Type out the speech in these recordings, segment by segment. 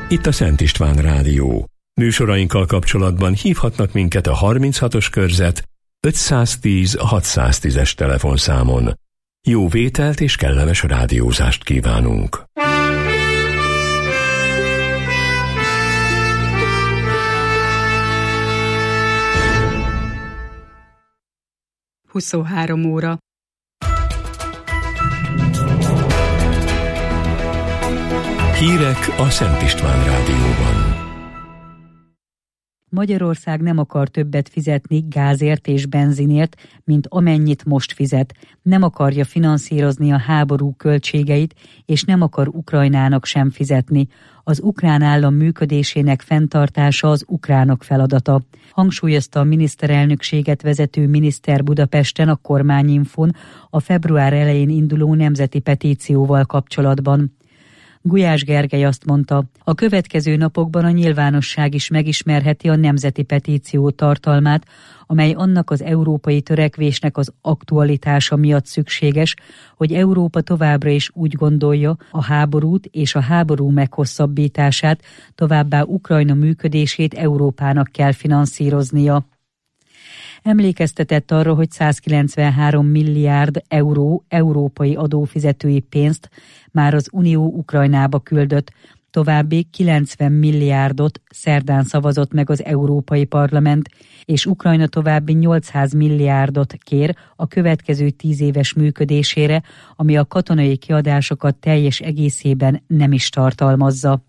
itt a Szent István Rádió. Műsorainkkal kapcsolatban hívhatnak minket a 36-os körzet 510 610-es telefonszámon. Jó vételt és kellemes rádiózást kívánunk! Huszonhárom óra. Hírek a Szent István Rádióban. Magyarország nem akar többet fizetni gázért és benzinért, mint amennyit most fizet. Nem akarja finanszírozni a háború költségeit, és nem akar Ukrajnának sem fizetni. Az ukrán állam működésének fenntartása az ukránok feladata. Hangsúlyozta a miniszterelnökséget vezető miniszter Budapesten a Kormányinfón a február elején induló nemzeti petícióval kapcsolatban. Gulyás Gergely azt mondta, a következő napokban a nyilvánosság is megismerheti a nemzeti petíció tartalmát, amely annak az európai törekvésnek az aktualitása miatt szükséges, hogy Európa továbbra is úgy gondolja, a háborút és a háború meghosszabbítását, továbbá Ukrajna működését Európának kell finanszíroznia. Emlékeztetett arra, hogy 193 milliárd euró európai adófizetői pénzt már az Unió Ukrajnába küldött, további 90 milliárdot szerdán szavazott meg az Európai Parlament, és Ukrajna további 800 milliárdot kér a következő 10 éves működésére, ami a katonai kiadásokat teljes egészében nem is tartalmazza.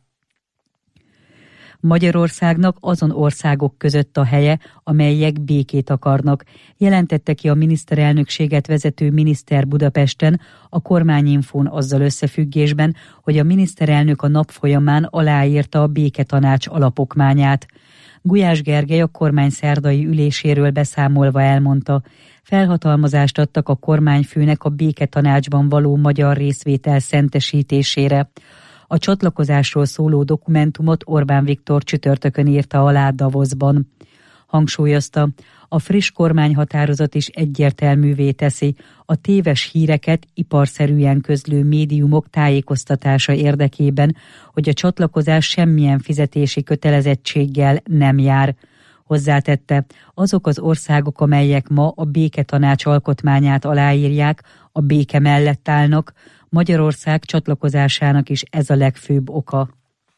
Magyarországnak azon országok között a helye, amelyek békét akarnak, jelentette ki a miniszterelnökséget vezető miniszter Budapesten a Kormányinfón azzal összefüggésben, hogy a miniszterelnök a nap folyamán aláírta a béketanács alapokmányát. Gulyás Gergely a kormány szerdai üléséről beszámolva elmondta, felhatalmazást adtak a kormányfőnek a béketanácsban való magyar részvétel szentesítésére. A csatlakozásról szóló dokumentumot Orbán Viktor csütörtökön írta alá Davosban. Hangsúlyozta, a friss kormányhatározat is egyértelművé teszi, a téves híreket iparszerűen közlő médiumok tájékoztatása érdekében, hogy a csatlakozás semmilyen fizetési kötelezettséggel nem jár. Hozzátette, azok az országok, amelyek ma a béketanács alkotmányát aláírják, a béke mellett állnak, Magyarország csatlakozásának is ez a legfőbb oka.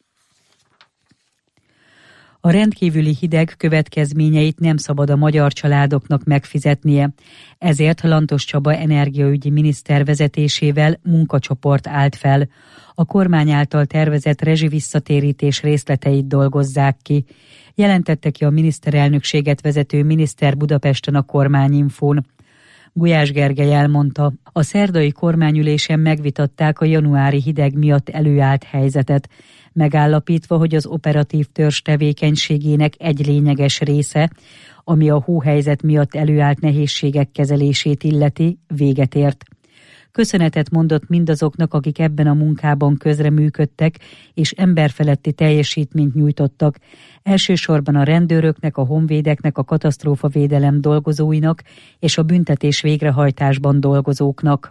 A rendkívüli hideg következményeit nem szabad a magyar családoknak megfizetnie. Ezért Lantos Csaba energiaügyi miniszter vezetésével munkacsoport állt fel. A kormány által tervezett rezsivisszatérítés részleteit dolgozzák ki. Jelentette ki a miniszterelnökséget vezető miniszter Budapesten a Kormányinfón. Gulyás Gergely elmondta, a szerdai kormányülésen megvitatták a januári hideg miatt előállt helyzetet, megállapítva, hogy az operatív törzs tevékenységének egy lényeges része, ami a hóhelyzet miatt előállt nehézségek kezelését illeti, véget ért. Köszönetet mondott mindazoknak, akik ebben a munkában közreműködtek, és emberfeletti teljesítményt nyújtottak, elsősorban a rendőröknek, a honvédeknek, a katasztrófavédelem dolgozóinak és a büntetés végrehajtásban dolgozóknak.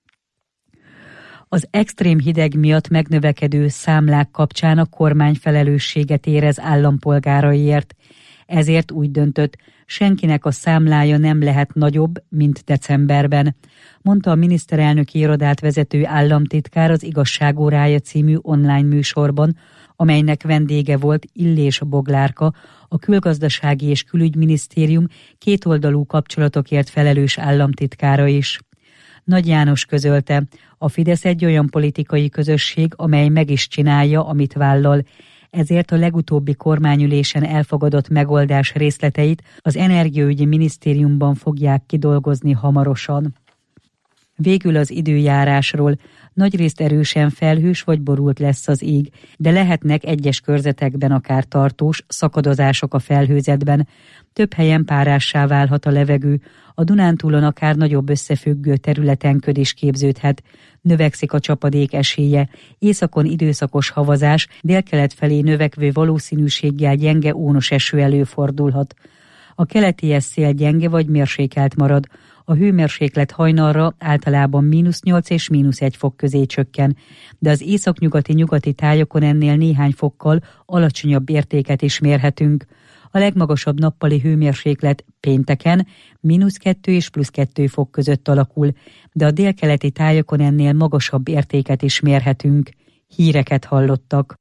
Az extrém hideg miatt megnövekedő számlák kapcsán a kormány felelősséget érez állampolgáraiért. Ezért úgy döntött, senkinek a számlája nem lehet nagyobb, mint decemberben, mondta a miniszterelnöki irodát vezető államtitkár az Igazságórája című online műsorban, amelynek vendége volt Illés Boglárka, a Külgazdasági és Külügyminisztérium kétoldalú kapcsolatokért felelős államtitkára is. Nagy János közölte, a Fidesz egy olyan politikai közösség, amely meg is csinálja, amit vállal, ezért a legutóbbi kormányülésen elfogadott megoldás részleteit az Energiaügyi Minisztériumban fogják kidolgozni hamarosan. Végül az időjárásról. Nagyrészt erősen felhős vagy borult lesz az ég, de lehetnek egyes körzetekben akár tartós szakadozások a felhőzetben. Több helyen párássá válhat a levegő, a Dunántúlon akár nagyobb összefüggő területen köd is képződhet. Növekszik a csapadék esélye, északon időszakos havazás, délkelet felé növekvő valószínűséggel gyenge ónos eső előfordulhat. A keleti szél gyenge vagy mérsékelt marad, A hőmérséklet hajnalra általában -8 és -1 fok közé csökken, de az északnyugati tájakon ennél néhány fokkal alacsonyabb értéket is mérhetünk. A legmagasabb nappali hőmérséklet pénteken -2 és +2 fok között alakul, de a délkeleti tájakon ennél magasabb értéket is mérhetünk. Híreket hallottak.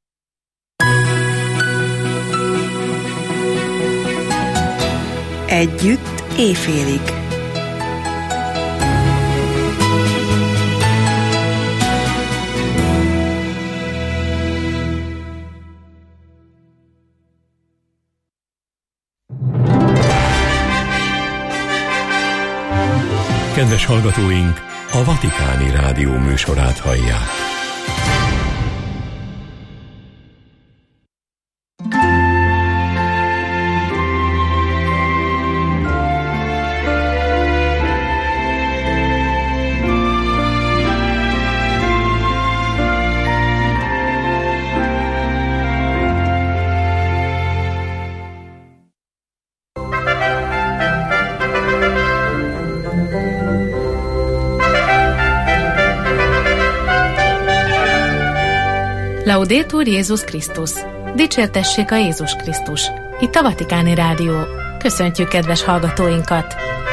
Együtt éjfélig. Kedves hallgatóink, a Vatikáni Rádió műsorát hallják. Laudetur Jézus Krisztus! Dicsértessék a Jézus Krisztus! Itt a Vatikáni Rádió. Köszöntjük kedves hallgatóinkat!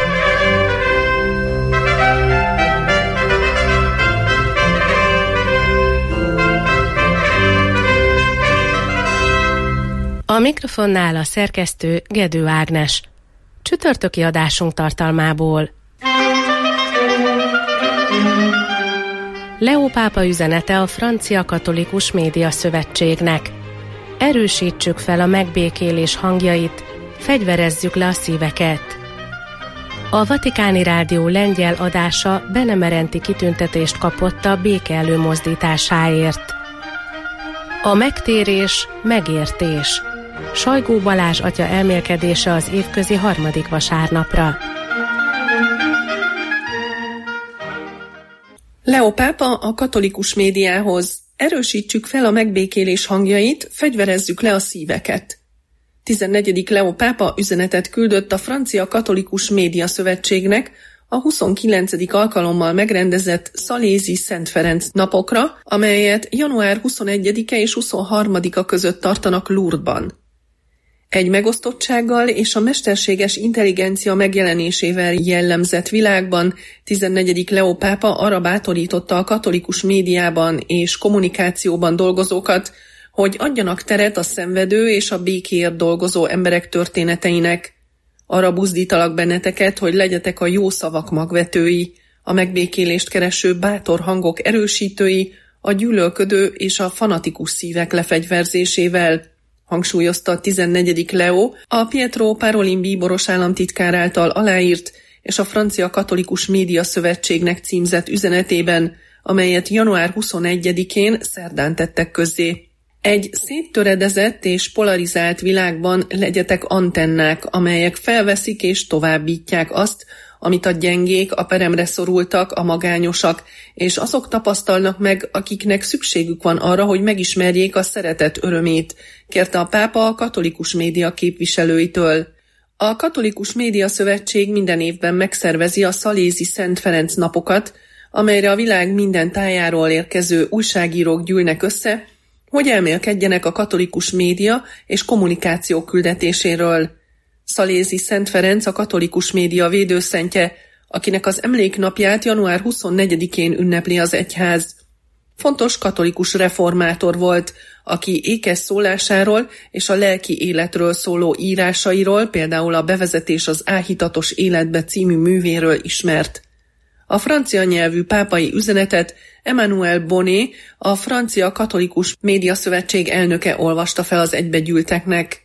A mikrofonnál a szerkesztő Gedő Ágnes. Csütörtöki adásunk tartalmából. Leó pápa üzenete a Francia Katolikus Média Szövetségnek. Erősítsük fel a megbékélés hangjait, fegyverezzük le a szíveket. A Vatikáni Rádió lengyel adása benemerenti kitüntetést kapott a béke előmozdításáért. A megtérés, megértés. Sajgó Balázs atya elmélkedése az évközi 3. vasárnapra. Leó pápa a katolikus médiához: erősítsük fel a megbékélés hangjait, fegyverezzük le a szíveket. 14. Leó pápa üzenetet küldött a Francia Katolikus Média Szövetségnek a 29. alkalommal megrendezett szalézi Szent Ferenc napokra, amelyet január 21-e és 23-a között tartanak Lourdesban. Egy megosztottsággal és a mesterséges intelligencia megjelenésével jellemzett világban 14. Leó pápa arra bátorította a katolikus médiában és kommunikációban dolgozókat, hogy adjanak teret a szenvedő és a békéért dolgozó emberek történeteinek. Arra buzdítalak benneteket, hogy legyetek a jó szavak magvetői, a megbékélést kereső bátor hangok erősítői, a gyűlölködő és a fanatikus szívek lefegyverzésével, hangsúlyozta a 14. Leó a Pietro Parolin bíboros államtitkár által aláírt és a Francia Katolikus Média Szövetségnek címzett üzenetében, amelyet január 21-én szerdán tettek közzé. Egy széttöredezett és polarizált világban legyetek antennák, amelyek felveszik és továbbítják azt, amit a gyengék, a peremre szorultak, a magányosak, és azok tapasztalnak meg, akiknek szükségük van arra, hogy megismerjék a szeretet örömét, kérte a pápa a katolikus média képviselőitől. A Katolikus Média Szövetség minden évben megszervezi a szalézi Szent Ferenc napokat, amelyre a világ minden tájáról érkező újságírók gyűlnek össze, hogy elmélkedjenek a katolikus média és kommunikáció küldetéséről. Szalézi Szent Ferenc a katolikus média védőszentje, akinek az emléknapját január 24-én ünnepli az egyház. Fontos katolikus reformátor volt, aki ékes szólásáról és a lelki életről szóló írásairól, például a Bevezetés az áhítatos életbe című művéről ismert. A francia nyelvű pápai üzenetet Emmanuel Bonnet, a Francia Katolikus Média Szövetség elnöke olvasta fel az egybegyűlteknek.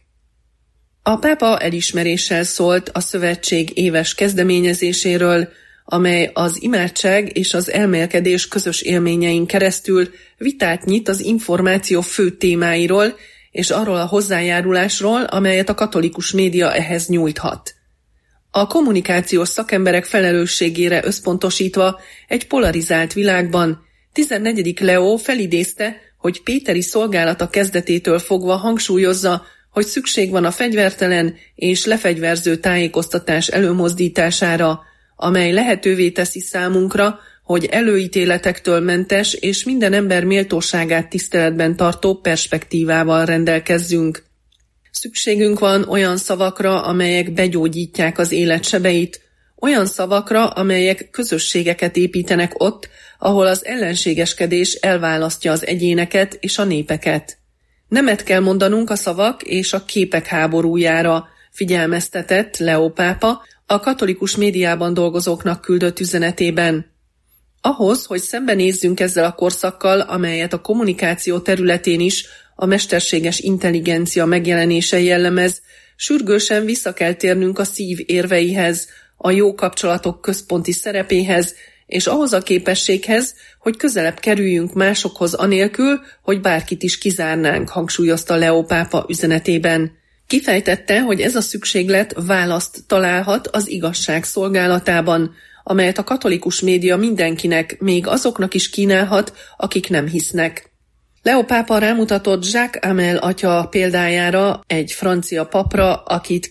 A pápa elismeréssel szólt a szövetség éves kezdeményezéséről, amely az imádság és az elmélkedés közös élményein keresztül vitát nyit az információ fő témáiról és arról a hozzájárulásról, amelyet a katolikus média ehhez nyújthat. A kommunikációs szakemberek felelősségére összpontosítva egy polarizált világban 14. Leó felidézte, hogy péteri szolgálata kezdetétől fogva hangsúlyozza, hogy szükség van a fegyvertelen és lefegyverző tájékoztatás előmozdítására, amely lehetővé teszi számunkra, hogy előítéletektől mentes és minden ember méltóságát tiszteletben tartó perspektívával rendelkezzünk. Szükségünk van olyan szavakra, amelyek begyógyítják az élet sebeit, olyan szavakra, amelyek közösségeket építenek ott, ahol az ellenségeskedés elválasztja az egyéneket és a népeket. Nemet kell mondanunk a szavak és a képek háborújára, figyelmeztetett Leó pápa a katolikus médiában dolgozóknak küldött üzenetében. Ahhoz, hogy szembenézzünk ezzel a korszakkal, amelyet a kommunikáció területén is a mesterséges intelligencia megjelenése jellemez, sürgősen vissza kell térnünk a szív érveihez, a jó kapcsolatok központi szerepéhez, és ahhoz a képességhez, hogy közelebb kerüljünk másokhoz anélkül, hogy bárkit is kizárnánk, hangsúlyozta Leó pápa üzenetében. Kifejtette, hogy ez a szükséglet választ találhat az igazság szolgálatában, amelyet a katolikus média mindenkinek, még azoknak is kínálhat, akik nem hisznek. Leó pápa rámutatott Jacques Hamel atya példájára, egy francia papra, akit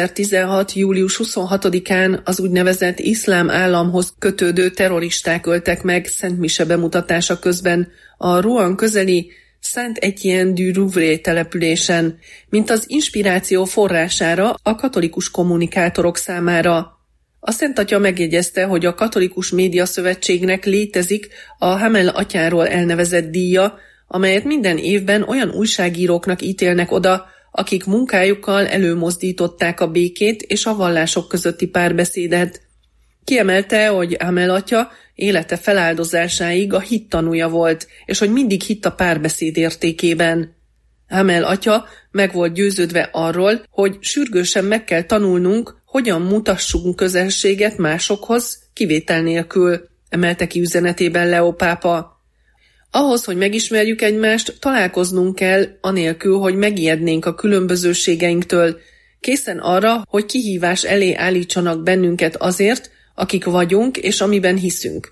2016. július 26-án az úgynevezett iszlám államhoz kötődő terroristák öltek meg Szent Mise bemutatása közben a Rouen közeli Saint-Étienne-du-Rouvray településen, mint az inspiráció forrására a katolikus kommunikátorok számára. A Szent Atya megjegyezte, hogy a Katolikus Média Szövetségnek létezik a Hamel atyáról elnevezett díja, amelyet minden évben olyan újságíróknak ítélnek oda, akik munkájukkal előmozdították a békét és a vallások közötti párbeszédet. Kiemelte, hogy Hamel atya élete feláldozásáig a hit tanúja volt, és hogy mindig hitt a párbeszéd értékében. Hamel atya meg volt győződve arról, hogy sürgősen meg kell tanulnunk, hogyan mutassunk közelséget másokhoz, kivétel nélkül, emelte ki üzenetében Leó pápa. Ahhoz, hogy megismerjük egymást, találkoznunk kell, anélkül, hogy megijednénk a különbözőségeinktől, készen arra, hogy kihívás elé állítsanak bennünket azért, akik vagyunk és amiben hiszünk.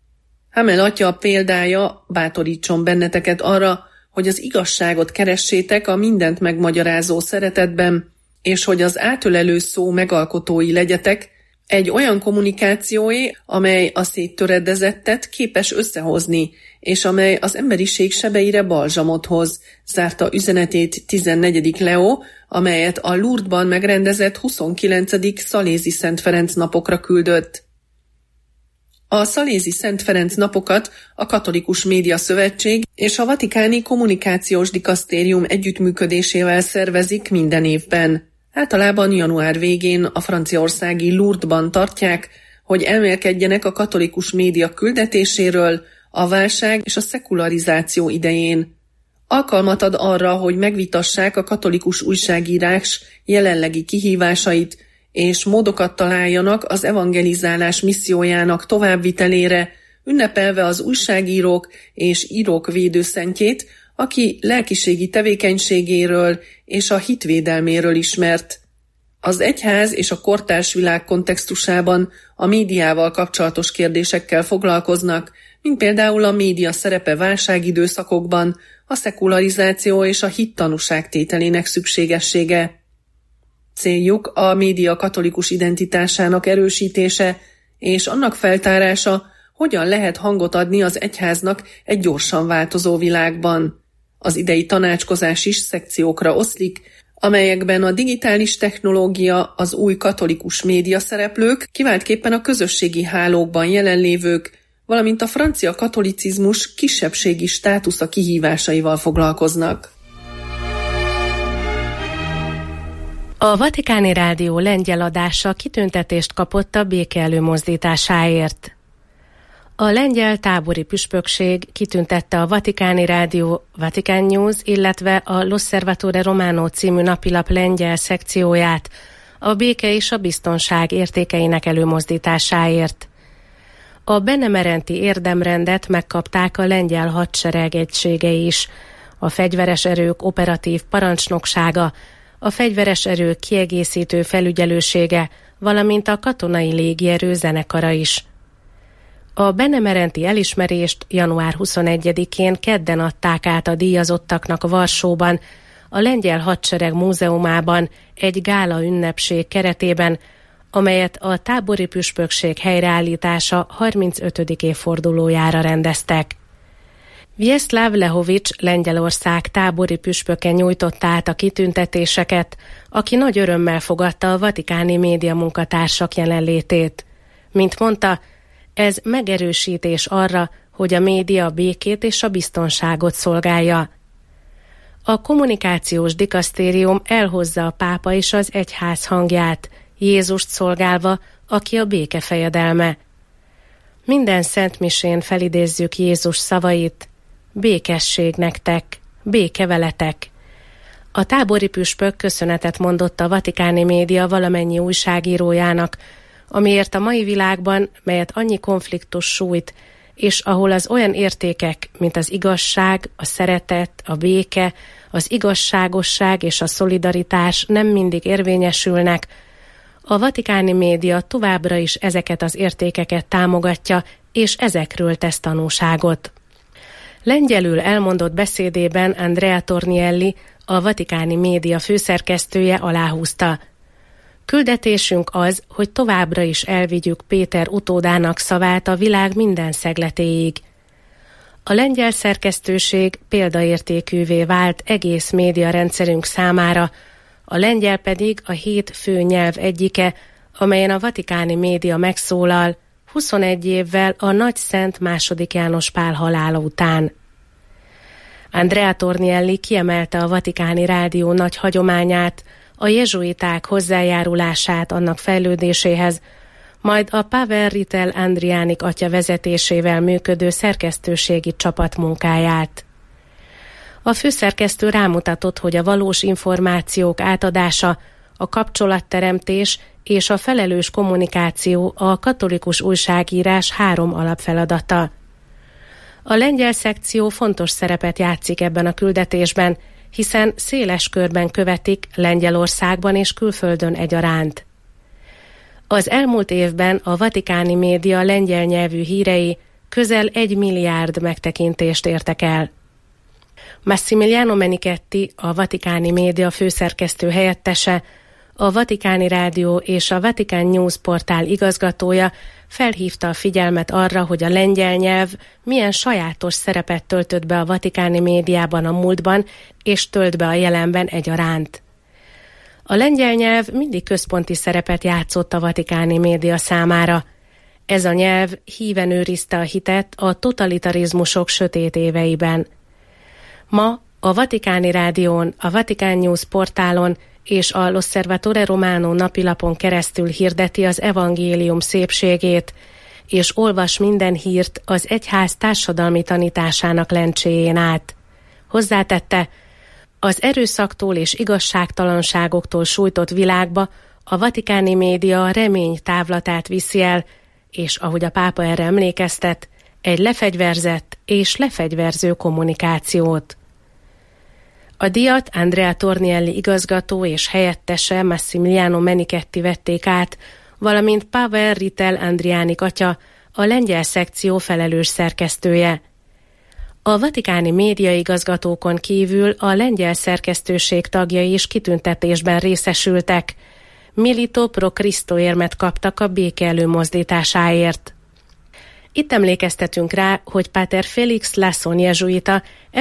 Hamel atya példája bátorítson benneteket arra, hogy az igazságot keressétek a mindent megmagyarázó szeretetben, és hogy az átölelő szó megalkotói legyetek, egy olyan kommunikációé, amely a széttöredezettet képes összehozni, és amely az emberiség sebeire balzsamot hoz, zárta üzenetét 14. Leó, amelyet a Lourdesban megrendezett 29. Szalézi Szent Ferenc napokra küldött. A Szalézi Szent Ferenc napokat a Katolikus Média Szövetség és a Vatikáni Kommunikációs Dikasztérium együttműködésével szervezik minden évben. Általában január végén a franciaországi Lourdesban tartják, hogy elmélkedjenek a katolikus média küldetéséről a válság és a szekularizáció idején. Alkalmat ad arra, hogy megvitassák a katolikus újságírás jelenlegi kihívásait, és módokat találjanak az evangelizálás missziójának továbbvitelére, ünnepelve az újságírók és írók védőszentjét, aki lelkiségi tevékenységéről és a hitvédelméről ismert. Az egyház és a kortárs világ kontextusában a médiával kapcsolatos kérdésekkel foglalkoznak, mint például a média szerepe válságidőszakokban, a szekularizáció és a hittanúság tételének szükségessége. Céljuk a média katolikus identitásának erősítése és annak feltárása, hogyan lehet hangot adni az egyháznak egy gyorsan változó világban. Az idei tanácskozás is szekciókra oszlik, amelyekben a digitális technológia, az új katolikus média szereplők, kiváltképpen a közösségi hálókban jelenlévők, valamint a francia katolicizmus kisebbségi státusza kihívásaival foglalkoznak. A Vatikáni Rádió lengyel adása kitüntetést kapott a béke előmozdításáért. A lengyel tábori püspökség kitüntette a Vatikáni Rádió Vatican News, illetve a L'Osservatore Romano című napilap lengyel szekcióját a béke és a biztonság értékeinek előmozdításáért. A benemerenti érdemrendet megkapták a lengyel hadsereg egységei is, a fegyveres erők operatív parancsnoksága, a fegyveres erők kiegészítő felügyelősége, valamint a katonai légierő zenekara is. A benemerenti elismerést január 21-én kedden adták át a díjazottaknak Varsóban, a Lengyel Hadsereg Múzeumában egy gála ünnepség keretében, amelyet a tábori püspökség helyreállítása 35. évfordulójára rendeztek. Vjeszlav Lehovics Lengyelország tábori püspöke nyújtotta át a kitüntetéseket, aki nagy örömmel fogadta a vatikáni média munkatársak jelenlétét. Mint mondta, ez megerősítés arra, hogy a média a békét és a biztonságot szolgálja. A kommunikációs dikasztérium elhozza a pápa és az egyház hangját, Jézust szolgálva, aki a béke fejedelme. Minden szentmisén felidézzük Jézus szavait: békesség nektek, béke veletek. A tábori püspök köszönetet mondott a vatikáni média valamennyi újságírójának, amiért a mai világban, melyet annyi konfliktus sújt, és ahol az olyan értékek, mint az igazság, a szeretet, a béke, az igazságosság és a szolidaritás nem mindig érvényesülnek, a vatikáni média továbbra is ezeket az értékeket támogatja, és ezekről tesz tanúságot. Lengyelül elmondott beszédében Andrea Tornielli, a vatikáni média főszerkesztője aláhúzta: küldetésünk az, hogy továbbra is elvigyük Péter utódának szavát a világ minden szegletéig. A lengyel szerkesztőség példaértékűvé vált egész médiarendszerünk számára, a lengyel pedig a 7 fő nyelv egyike, amelyen a vatikáni média megszólal 21 évvel a Nagy Szent II. János Pál halála után. Andrea Tornielli kiemelte a vatikáni rádió nagy hagyományát, a jezsuiták hozzájárulását annak fejlődéséhez, majd a Pavel Ritel Andriánik atya vezetésével működő szerkesztőségi csapat munkáját. A főszerkesztő rámutatott, hogy a valós információk átadása, a kapcsolatteremtés és a felelős kommunikáció a katolikus újságírás 3 alapfeladata. A lengyel szekció fontos szerepet játszik ebben a küldetésben, hiszen széles körben követik Lengyelországban és külföldön egyaránt. Az elmúlt évben a vatikáni média lengyel nyelvű hírei közel 1 milliárd megtekintést értek el. Massimiliano Menichetti, a vatikáni média főszerkesztő helyettese, a Vatikáni Rádió és a Vatican News portál igazgatója felhívta a figyelmet arra, hogy a lengyel nyelv milyen sajátos szerepet töltött be a vatikáni médiában a múltban, és tölt be a jelenben egyaránt. A lengyel nyelv mindig központi szerepet játszott a vatikáni média számára. Ez a nyelv híven őrizte a hitet a totalitarizmusok sötét éveiben. Ma a Vatikáni Rádión, a Vatican News portálon és a L'Osservatore Romano napilapon keresztül hirdeti az evangélium szépségét, és olvas minden hírt az egyház társadalmi tanításának lencséjén át. Hozzátette, az erőszaktól és igazságtalanságoktól sújtott világba a vatikáni média remény távlatát viszi el, és ahogy a pápa erre emlékeztet, egy lefegyverzett és lefegyverző kommunikációt. A díjat Andrea Tornielli igazgató és helyettese Massimiliano Menichetti vették át, valamint Pavel Ritel Andriánik atya, a lengyel szekció felelős szerkesztője. A vatikáni médiaigazgatókon kívül a lengyel szerkesztőség tagjai is kitüntetésben részesültek. Milito pro Cristo érmet kaptak a béke előmozdításáért. Itt emlékeztetünk rá, hogy Páter Félix Lasson jezsuita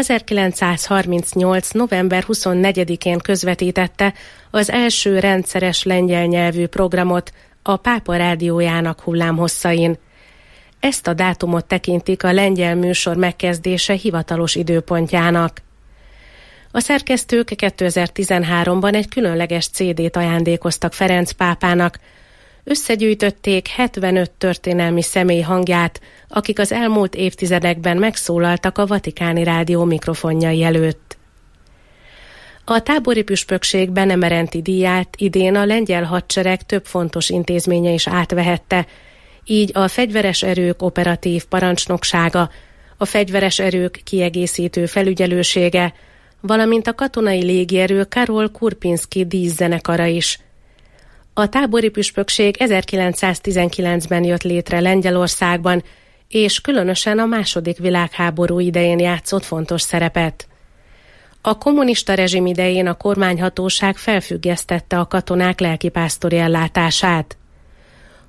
1938. november 24-én közvetítette az első rendszeres lengyel nyelvű programot a Pápa rádiójának hullámhosszain. Ezt a dátumot tekintik a lengyel műsor megkezdése hivatalos időpontjának. A szerkesztők 2013-ban egy különleges CD-t ajándékoztak Ferenc pápának. Összegyűjtötték 75 történelmi személy hangját, akik az elmúlt évtizedekben megszólaltak a Vatikáni Rádió mikrofonjai előtt. A tábori püspökség benemerenti díját idén a lengyel hadsereg több fontos intézménye is átvehette, így a fegyveres erők operatív parancsnoksága, a fegyveres erők kiegészítő felügyelősége, valamint a katonai légierő Karol Kurpinski díszzenekara is. A tábori püspökség 1919-ben jött létre Lengyelországban, és különösen a II. Világháború idején játszott fontos szerepet. A kommunista rezsim idején a kormányhatóság felfüggesztette a katonák lelkipásztori ellátását.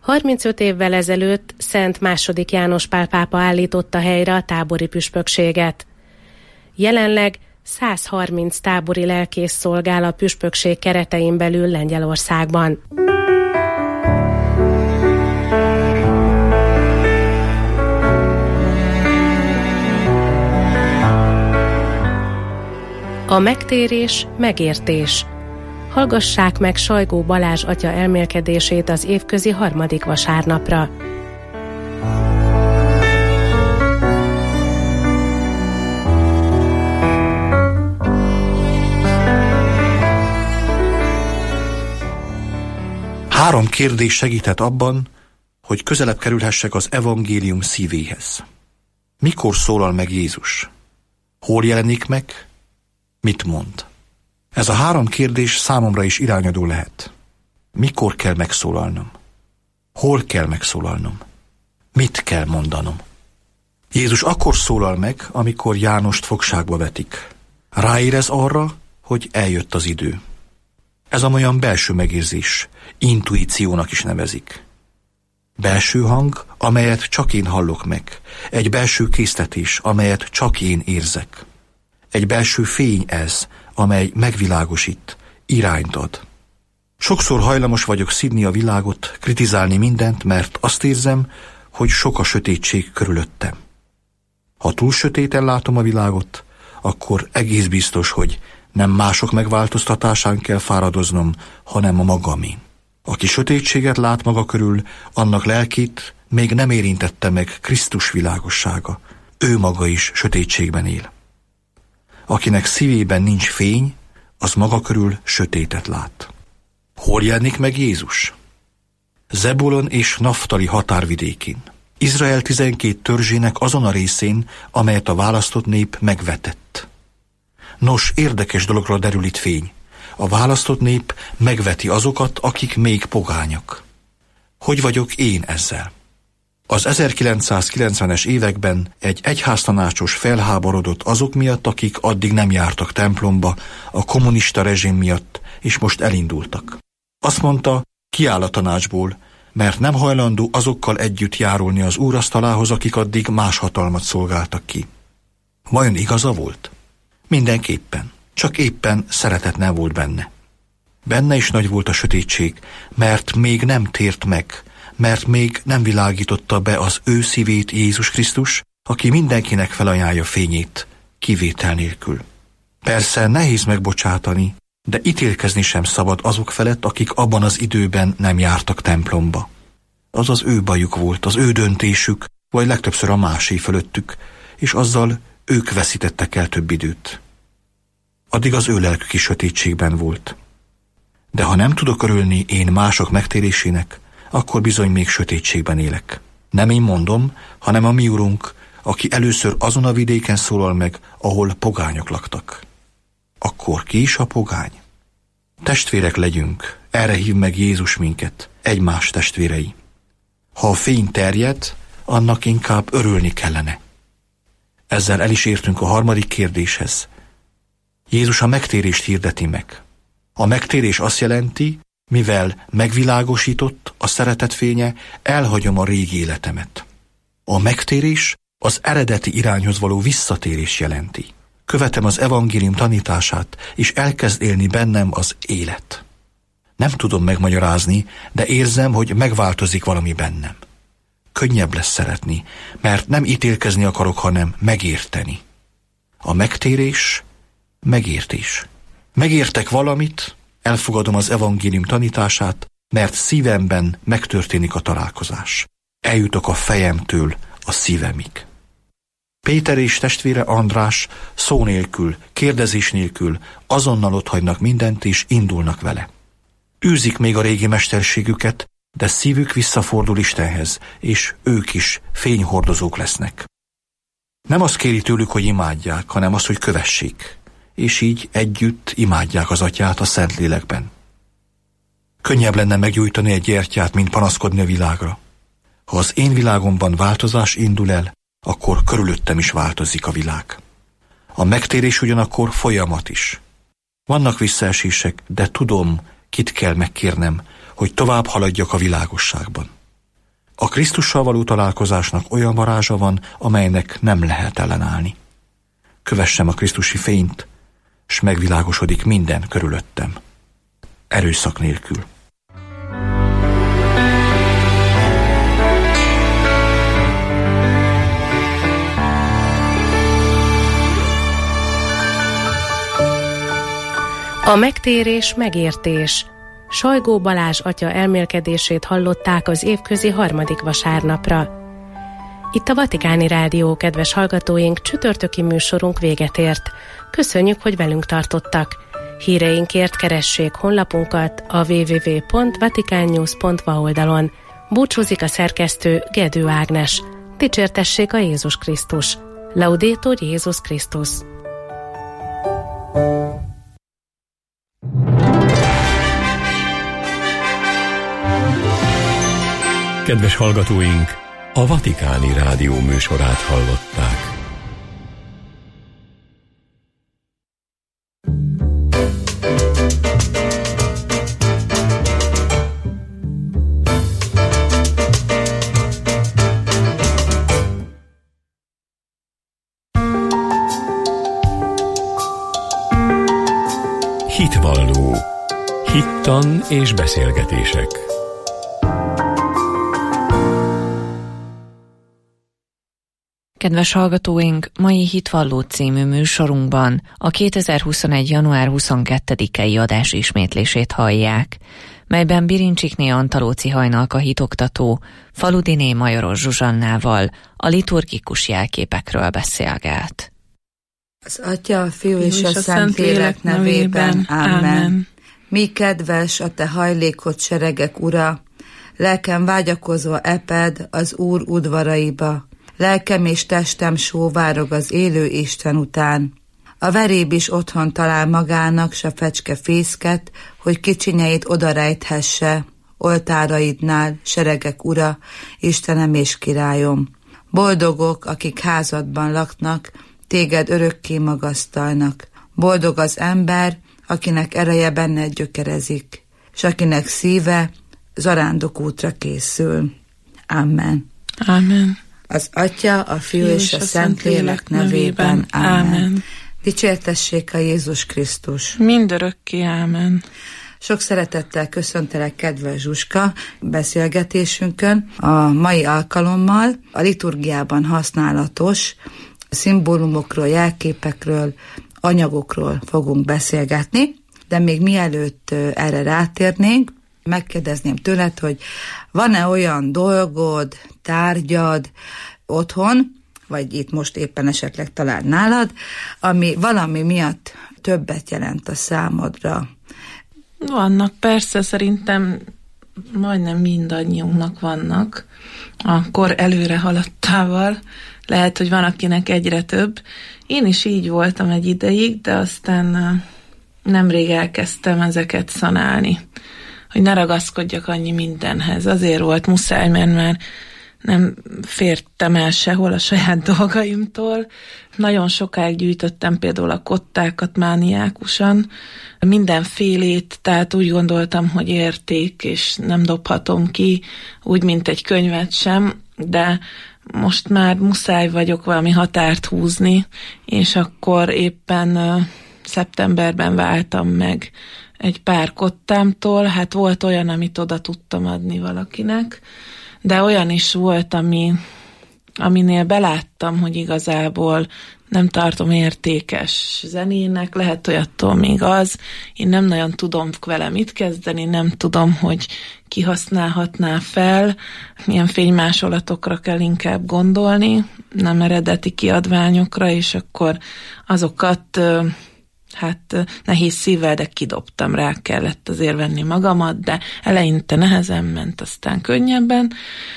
35 évvel ezelőtt Szent II. János Pál pápa állította helyre a tábori püspökséget. Jelenleg 130 tábori lelkész szolgál a püspökség keretein belül Lengyelországban. A megtérés, megértés. Hallgassák meg Sajgó Balázs atya elmélkedését az évközi 3. vasárnapra. Három kérdés segített abban, hogy közelebb kerülhessek az evangélium szívéhez. Mikor szólal meg Jézus? Hol jelenik meg? Mit mond? Ez a három kérdés számomra is irányadó lehet. Mikor kell megszólalnom? Hol kell megszólalnom? Mit kell mondanom? Jézus akkor szólal meg, amikor Jánost fogságba vetik. Ráérez arra, hogy eljött az idő. Ez olyan belső megérzés, intuíciónak is nevezik. Belső hang, amelyet csak én hallok meg. Egy belső késztetés, amelyet csak én érzek. Egy belső fény ez, amely megvilágosít, irányt ad. Sokszor hajlamos vagyok szidni a világot, kritizálni mindent, mert azt érzem, hogy sok a sötétség körülöttem. Ha túl sötéten látom a világot, akkor egész biztos, hogy nem mások megváltoztatásán kell fáradoznom, hanem a magamén. Aki sötétséget lát maga körül, annak lelkét még nem érintette meg Krisztus világossága. Ő maga is sötétségben él. Akinek szívében nincs fény, az maga körül sötétet lát. Hol jelenik meg Jézus? Zebulon és Naftali határvidékén. Izrael 12 törzsének azon a részén, amelyet a választott nép megvetett. Nos, érdekes dologra derül itt fény. A választott nép megveti azokat, akik még pogányak. Hogy vagyok én ezzel? Az 1990-es években egy egyháztanácsos felháborodott azok miatt, akik addig nem jártak templomba, a kommunista rezsim miatt, és most elindultak. Azt mondta, kiáll a tanácsból, mert nem hajlandó azokkal együtt járulni az úrasztalához, akik addig más hatalmat szolgáltak ki. Vajon igaza volt? Mindenképpen, csak éppen szeretet nem volt benne. Benne is nagy volt a sötétség, mert még nem tért meg, mert még nem világította be az ő szívét Jézus Krisztus, aki mindenkinek felajánlja fényét, kivétel nélkül. Persze nehéz megbocsátani, de ítélkezni sem szabad azok felett, akik abban az időben nem jártak templomba. Az az ő bajuk volt, az ő döntésük, vagy legtöbbször a másé fölöttük, és azzal ők veszítettek el több időt. Addig az ő lelkük is sötétségben volt. De ha nem tudok örülni én mások megtérésének, akkor bizony még sötétségben élek. Nem én mondom, hanem a mi Urunk, aki először azon a vidéken szólal meg, ahol pogányok laktak. Akkor ki is a pogány? Testvérek legyünk, erre hív meg Jézus minket, egymás testvérei. Ha a fény terjed, annak inkább örülni kellene. Ezzel el is értünk a harmadik kérdéshez. Jézus a megtérést hirdeti meg. A megtérés azt jelenti, mivel megvilágosított a szeretet fénye, elhagyom a régi életemet. A megtérés az eredeti irányhoz való visszatérés jelenti. Követem az evangélium tanítását, és elkezd élni bennem az élet. Nem tudom megmagyarázni, de érzem, hogy megváltozik valami bennem. Könnyebb lesz szeretni, mert nem ítélkezni akarok, hanem megérteni. A megtérés, megértés. Megértek valamit, elfogadom az evangélium tanítását, mert szívemben megtörténik a találkozás. Eljutok a fejemtől a szívemig. Péter és testvére András szó nélkül, kérdezés nélkül azonnal otthagynak mindent és indulnak vele. Űzik még a régi mesterségüket, de szívük visszafordul Istenhez, és ők is fényhordozók lesznek. Nem azt kéri tőlük, hogy imádják, hanem azt, hogy kövessék, és így együtt imádják az Atyát a Szentlélekben. Könnyebb lenne meggyújtani egy gyertyát, mint panaszkodni a világra. Ha az én világomban változás indul el, akkor körülöttem is változik a világ. A megtérés ugyanakkor folyamat is. Vannak visszaesések, de tudom, kit kell megkérnem, hogy tovább haladjak a világosságban. A Krisztussal való találkozásnak olyan varázsa van, amelynek nem lehet ellenállni. Kövessem a krisztusi fényt, s megvilágosodik minden körülöttem. Erőszak nélkül. A megtérés megértés. Sajgó Balázs atya elmélkedését hallották az évközi 3. vasárnapra. Itt a Vatikáni Rádió, kedves hallgatóink, csütörtöki műsorunk véget ért. Köszönjük, hogy velünk tartottak. Híreinkért keressék honlapunkat a www.vaticannews.va oldalon. Búcsúzik a szerkesztő Gedő Ágnes. Dicsértessék a Jézus Krisztus. Laudetur Jézus Krisztus. Kedves hallgatóink, a Vatikáni Rádió műsorát hallották. Hitvalló. Hittan és beszélgetések. Kedves hallgatóink, mai Hitvalló című műsorunkban a 2021. január 22-i adás ismétlését hallják, melyben Birincsikné Antalóci Hajnalka hitoktató Faludiné Majoros Zsuzsannával a liturgikus jelképekről beszélget. Az Atya, a Fiú és a Szentlélek nevében. Amen. Mi kedves a te hajlékot seregek ura, lelkem vágyakozva eped az Úr udvaraiba. Lelkem és testem sóvárog az élő Isten után. A veréb is otthon talál magának s a fecske fészket, hogy kicsinyeit odarejthesse, oltáraidnál, seregek ura, Istenem és királyom. Boldogok, akik házadban laknak, téged örökké magasztalnak. Boldog az ember, akinek ereje benned gyökerezik, s akinek szíve zarándokútra készül. Amen. Amen. Az Atya, a Fiú és a Szentlélek nevében. Amen. Dicsértessék a Jézus Krisztus. Mindörökké. Amen. Sok szeretettel köszöntelek, kedves Zsuska, beszélgetésünkön. A mai alkalommal a liturgiában használatos szimbólumokról, jelképekről, anyagokról fogunk beszélgetni, de még mielőtt erre rátérnénk, megkérdezném tőled, hogy van-e olyan dolgod, tárgyad otthon, vagy itt most éppen esetleg talán nálad, ami valami miatt többet jelent a számodra? Vannak, persze, szerintem majdnem mindannyiunknak vannak. A kor előre haladtával lehet, hogy van, akinek egyre több. Én is így voltam egy ideig, de aztán nemrég elkezdtem ezeket szanálni, hogy ne ragaszkodjak annyi mindenhez. Azért volt muszáj, mert már nem fértem el sehol a saját dolgaimtól. Nagyon sokáig gyűjtöttem például a kottákat mániákusan, mindenfélét, tehát úgy gondoltam, hogy érték, és nem dobhatom ki, úgy, mint egy könyvet sem, de most már muszáj vagyok valami határt húzni, és akkor éppen szeptemberben váltam meg egy pár kottámtól. Hát volt olyan, amit oda tudtam adni valakinek, de olyan is volt, aminél beláttam, hogy igazából nem tartom értékes zenének, lehet, hogy attól még az. Én nem nagyon tudom vele mit kezdeni, nem tudom, hogy ki használhatná fel, milyen fénymásolatokra kell inkább gondolni, nem eredeti kiadványokra, és akkor azokat nehéz szívvel, de kidobtam, rá kellett azért venni magamat, de eleinte nehezen ment, aztán könnyebben.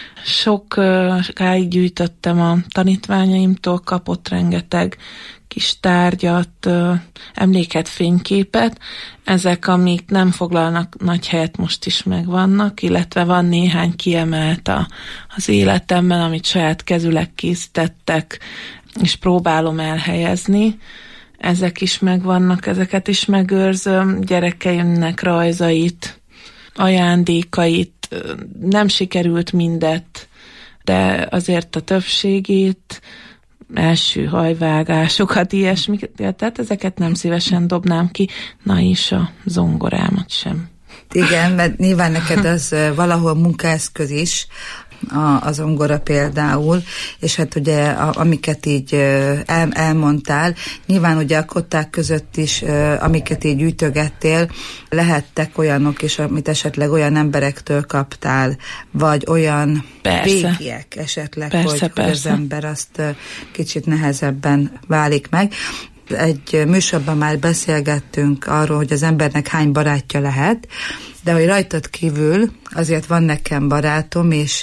Sokáig gyűjtöttem a tanítványaimtól, kapott rengeteg kis tárgyat, emléket, fényképet. Ezek, amik nem foglalnak nagy helyet, most is megvannak, illetve van néhány kiemelt az életemben, amit saját kezüleg készítettek, és próbálom elhelyezni. Ezek is megvannak, ezeket is megőrzöm, gyerekeimnek rajzait, ajándékait, nem sikerült mindet, de azért a többségét, első hajvágásokat, ilyesmik, tehát ezeket nem szívesen dobnám ki, na és a zongorámat sem. Igen, mert nyilván neked az valahol munkaeszköz is, a zongora például, és hát ugye amiket így elmondtál, nyilván ugye a kották között is, amiket így gyűjtögettél, lehettek olyanok is, amit esetleg olyan emberektől kaptál, vagy olyan régiek esetleg, hogy az ember azt kicsit nehezebben válik meg. Egy műsorban már beszélgettünk arról, hogy az embernek hány barátja lehet, de hogy rajtad kívül azért van nekem barátom, és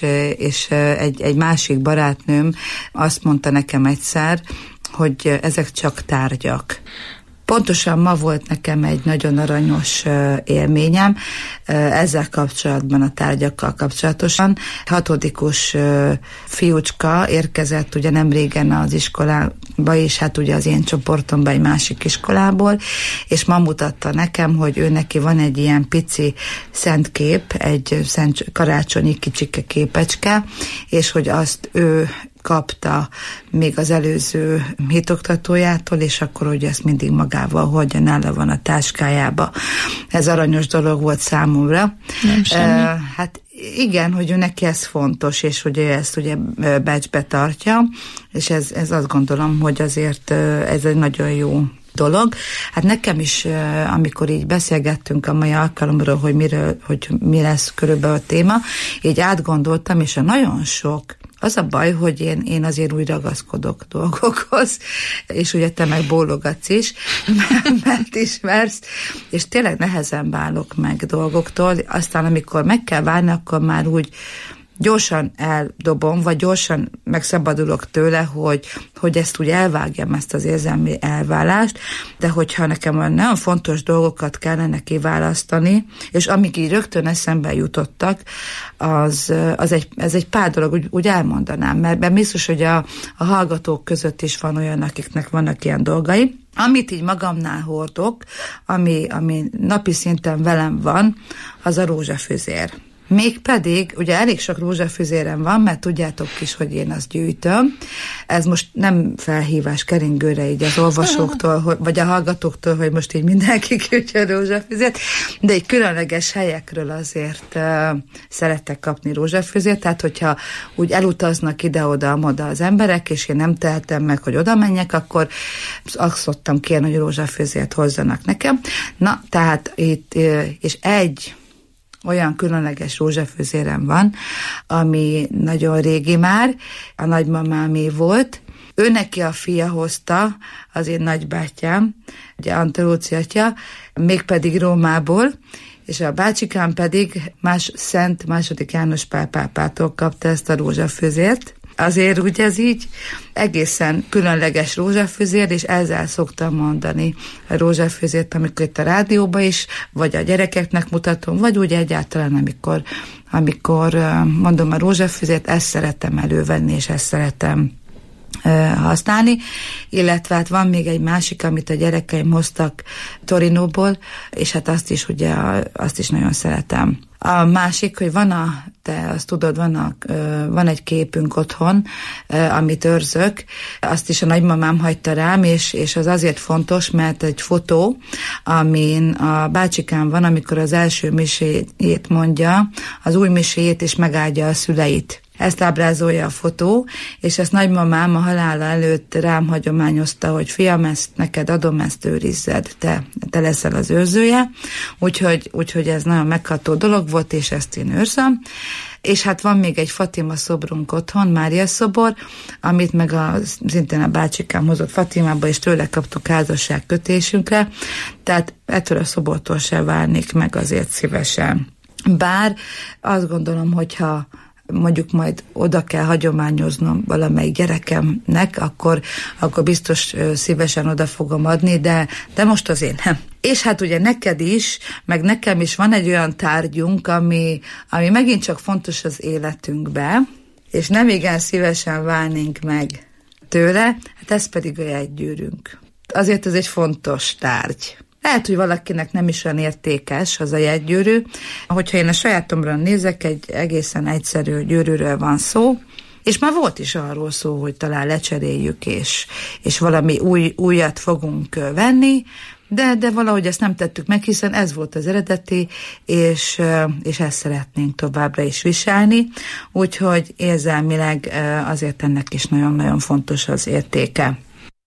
egy másik barátnőm azt mondta nekem egyszer, hogy ezek csak tárgyak. Pontosan ma volt nekem egy nagyon aranyos élményem ezzel kapcsolatban, a tárgyakkal kapcsolatosan. 6-os fiúcska érkezett ugye nem régen az iskolába, és hát ugye az én csoportomban egy másik iskolából, és ma mutatta nekem, hogy ő neki van egy ilyen pici szentkép, egy szent karácsonyi kicsike képecske, és hogy azt ő kapta még az előző hitoktatójától, és akkor ugye ezt mindig magával hordja, nála van a táskájába. Ez aranyos dolog volt számomra. Nem semmi. Hát igen, hogy ő neki ez fontos, és hogy ő ezt ugye becsbe tartja, és ez azt gondolom, hogy azért ez egy nagyon jó dolog. Hát nekem is, amikor így beszélgettünk a mai alkalomról, hogy mi lesz körülbelül a téma, így átgondoltam, és a nagyon sok. Az a baj, hogy én azért úgy ragaszkodok dolgokhoz, és ugye te meg bólogatsz is, mert ismersz, és tényleg nehezen válok meg dolgoktól, aztán amikor meg kell várni, akkor már úgy gyorsan eldobom, vagy gyorsan megszabadulok tőle, hogy ezt úgy elvágjam, ezt az érzelmi elválást, de hogyha nekem olyan nagyon fontos dolgokat kellene kiválasztani, és amik így rögtön eszembe jutottak, ez egy pár dolog, úgy elmondanám, mert biztos, hogy a hallgatók között is van olyan, akiknek vannak ilyen dolgai. Amit így magamnál hordok, ami napi szinten velem van, az a rózsafüzér. Mégpedig, ugye elég sok rózsafüzérem van, mert tudjátok is, hogy én azt gyűjtöm. Ez most nem felhívás keringőre így az olvasóktól, vagy a hallgatóktól, hogy most így mindenki gyűjtjön rózsafüzért, de egy különleges helyekről azért szerettek kapni rózsafüzért, tehát hogyha úgy elutaznak ide-oda az emberek, és én nem tehetem meg, hogy oda menjek, akkor azt szoktam kérni, hogy rózsafüzért hozzanak nekem. Na, tehát itt, és egy olyan különleges rózsafűzérem van, ami nagyon régi már, a nagymamámé volt. Ő neki a fia hozta, az én nagybátyám, ugye Antelóci atya, mégpedig Rómából, és a bácsikám pedig Szent II. János Pál pápától kapta ezt a rózsafűzért. Azért úgy ez így egészen különleges rózsafüzér, és ezzel szoktam mondani a rózsafüzért, amikor itt a rádióban is, vagy a gyerekeknek mutatom, vagy úgy egyáltalán, amikor mondom a rózsafüzért, ezt szeretem elővenni, és ezt szeretem használni, illetve hát van még egy másik, amit a gyerekeim hoztak Torinóból, és hát azt is nagyon szeretem. A másik, hogy te azt tudod, van egy képünk otthon, amit őrzök, azt is a nagymamám hagyta rám, és az azért fontos, mert egy fotó, amin a bácsikám van, amikor az első miséjét mondja, az új miséjét, és megáldja a szüleit. Ezt ábrázolja a fotó, és ezt nagymamám a halála előtt rám hagyományozta, hogy fiam, ezt neked adom, ezt őrizzed, te leszel az őrzője, úgyhogy ez nagyon megható dolog volt, és ezt én őrzöm. És hát van még egy Fatima szobrunk otthon, Mária szobor, amit meg szintén a bácsikám hozott Fatimába, és tőle kaptuk házasságkötésünkre, tehát ettől a szobortól se várnék meg azért szívesen. Bár azt gondolom, hogyha mondjuk majd oda kell hagyományoznom valamelyik gyerekemnek, akkor biztos szívesen oda fogom adni, de most azért nem. És hát ugye neked is, meg nekem is van egy olyan tárgyunk, ami megint csak fontos az életünkbe, és nem igen szívesen válnénk meg tőle, hát ez pedig a jegygyűrűnk. Azért ez egy fontos tárgy. Lehet, hogy valakinek nem is olyan értékes az a jegygyűrű. Hogyha én a sajátomra nézek, egy egészen egyszerű gyűrűről van szó, és már volt is arról szó, hogy talán lecseréljük, és valami újat fogunk venni, de valahogy ezt nem tettük meg, hiszen ez volt az eredeti, és ezt szeretnénk továbbra is viselni, úgyhogy érzelmileg azért ennek is nagyon-nagyon fontos az értéke.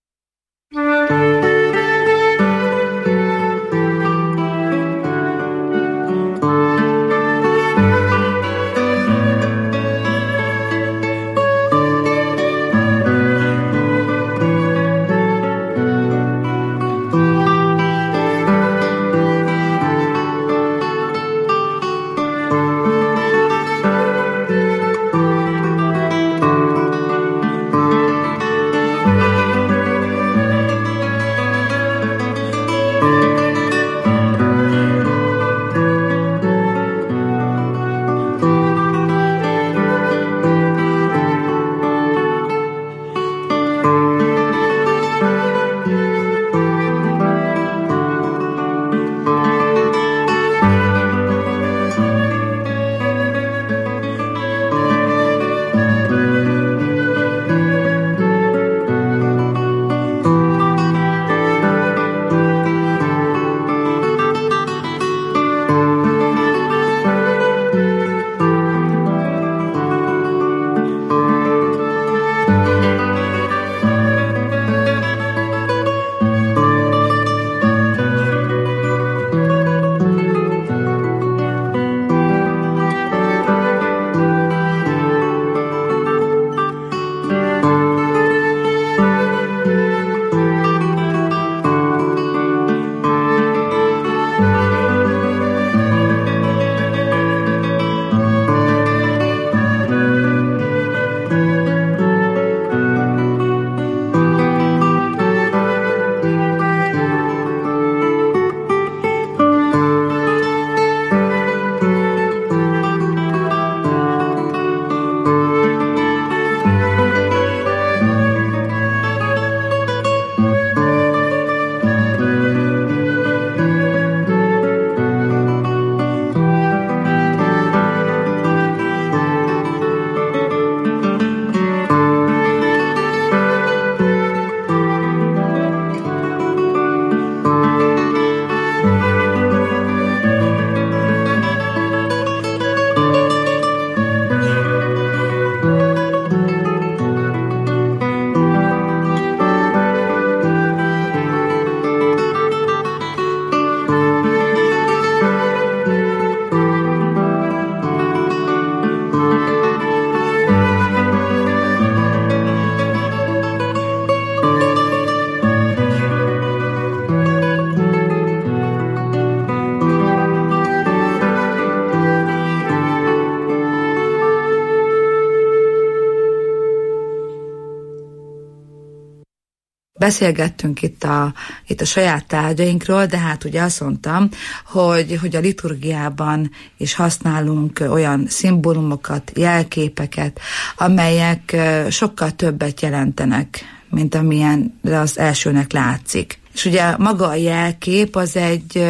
Beszélgettünk itt a saját tárgyainkról, de hát ugye azt mondtam, hogy a liturgiában is használunk olyan szimbólumokat, jelképeket, amelyek sokkal többet jelentenek, mint amilyenre az elsőnek látszik. És ugye maga a jelkép az egy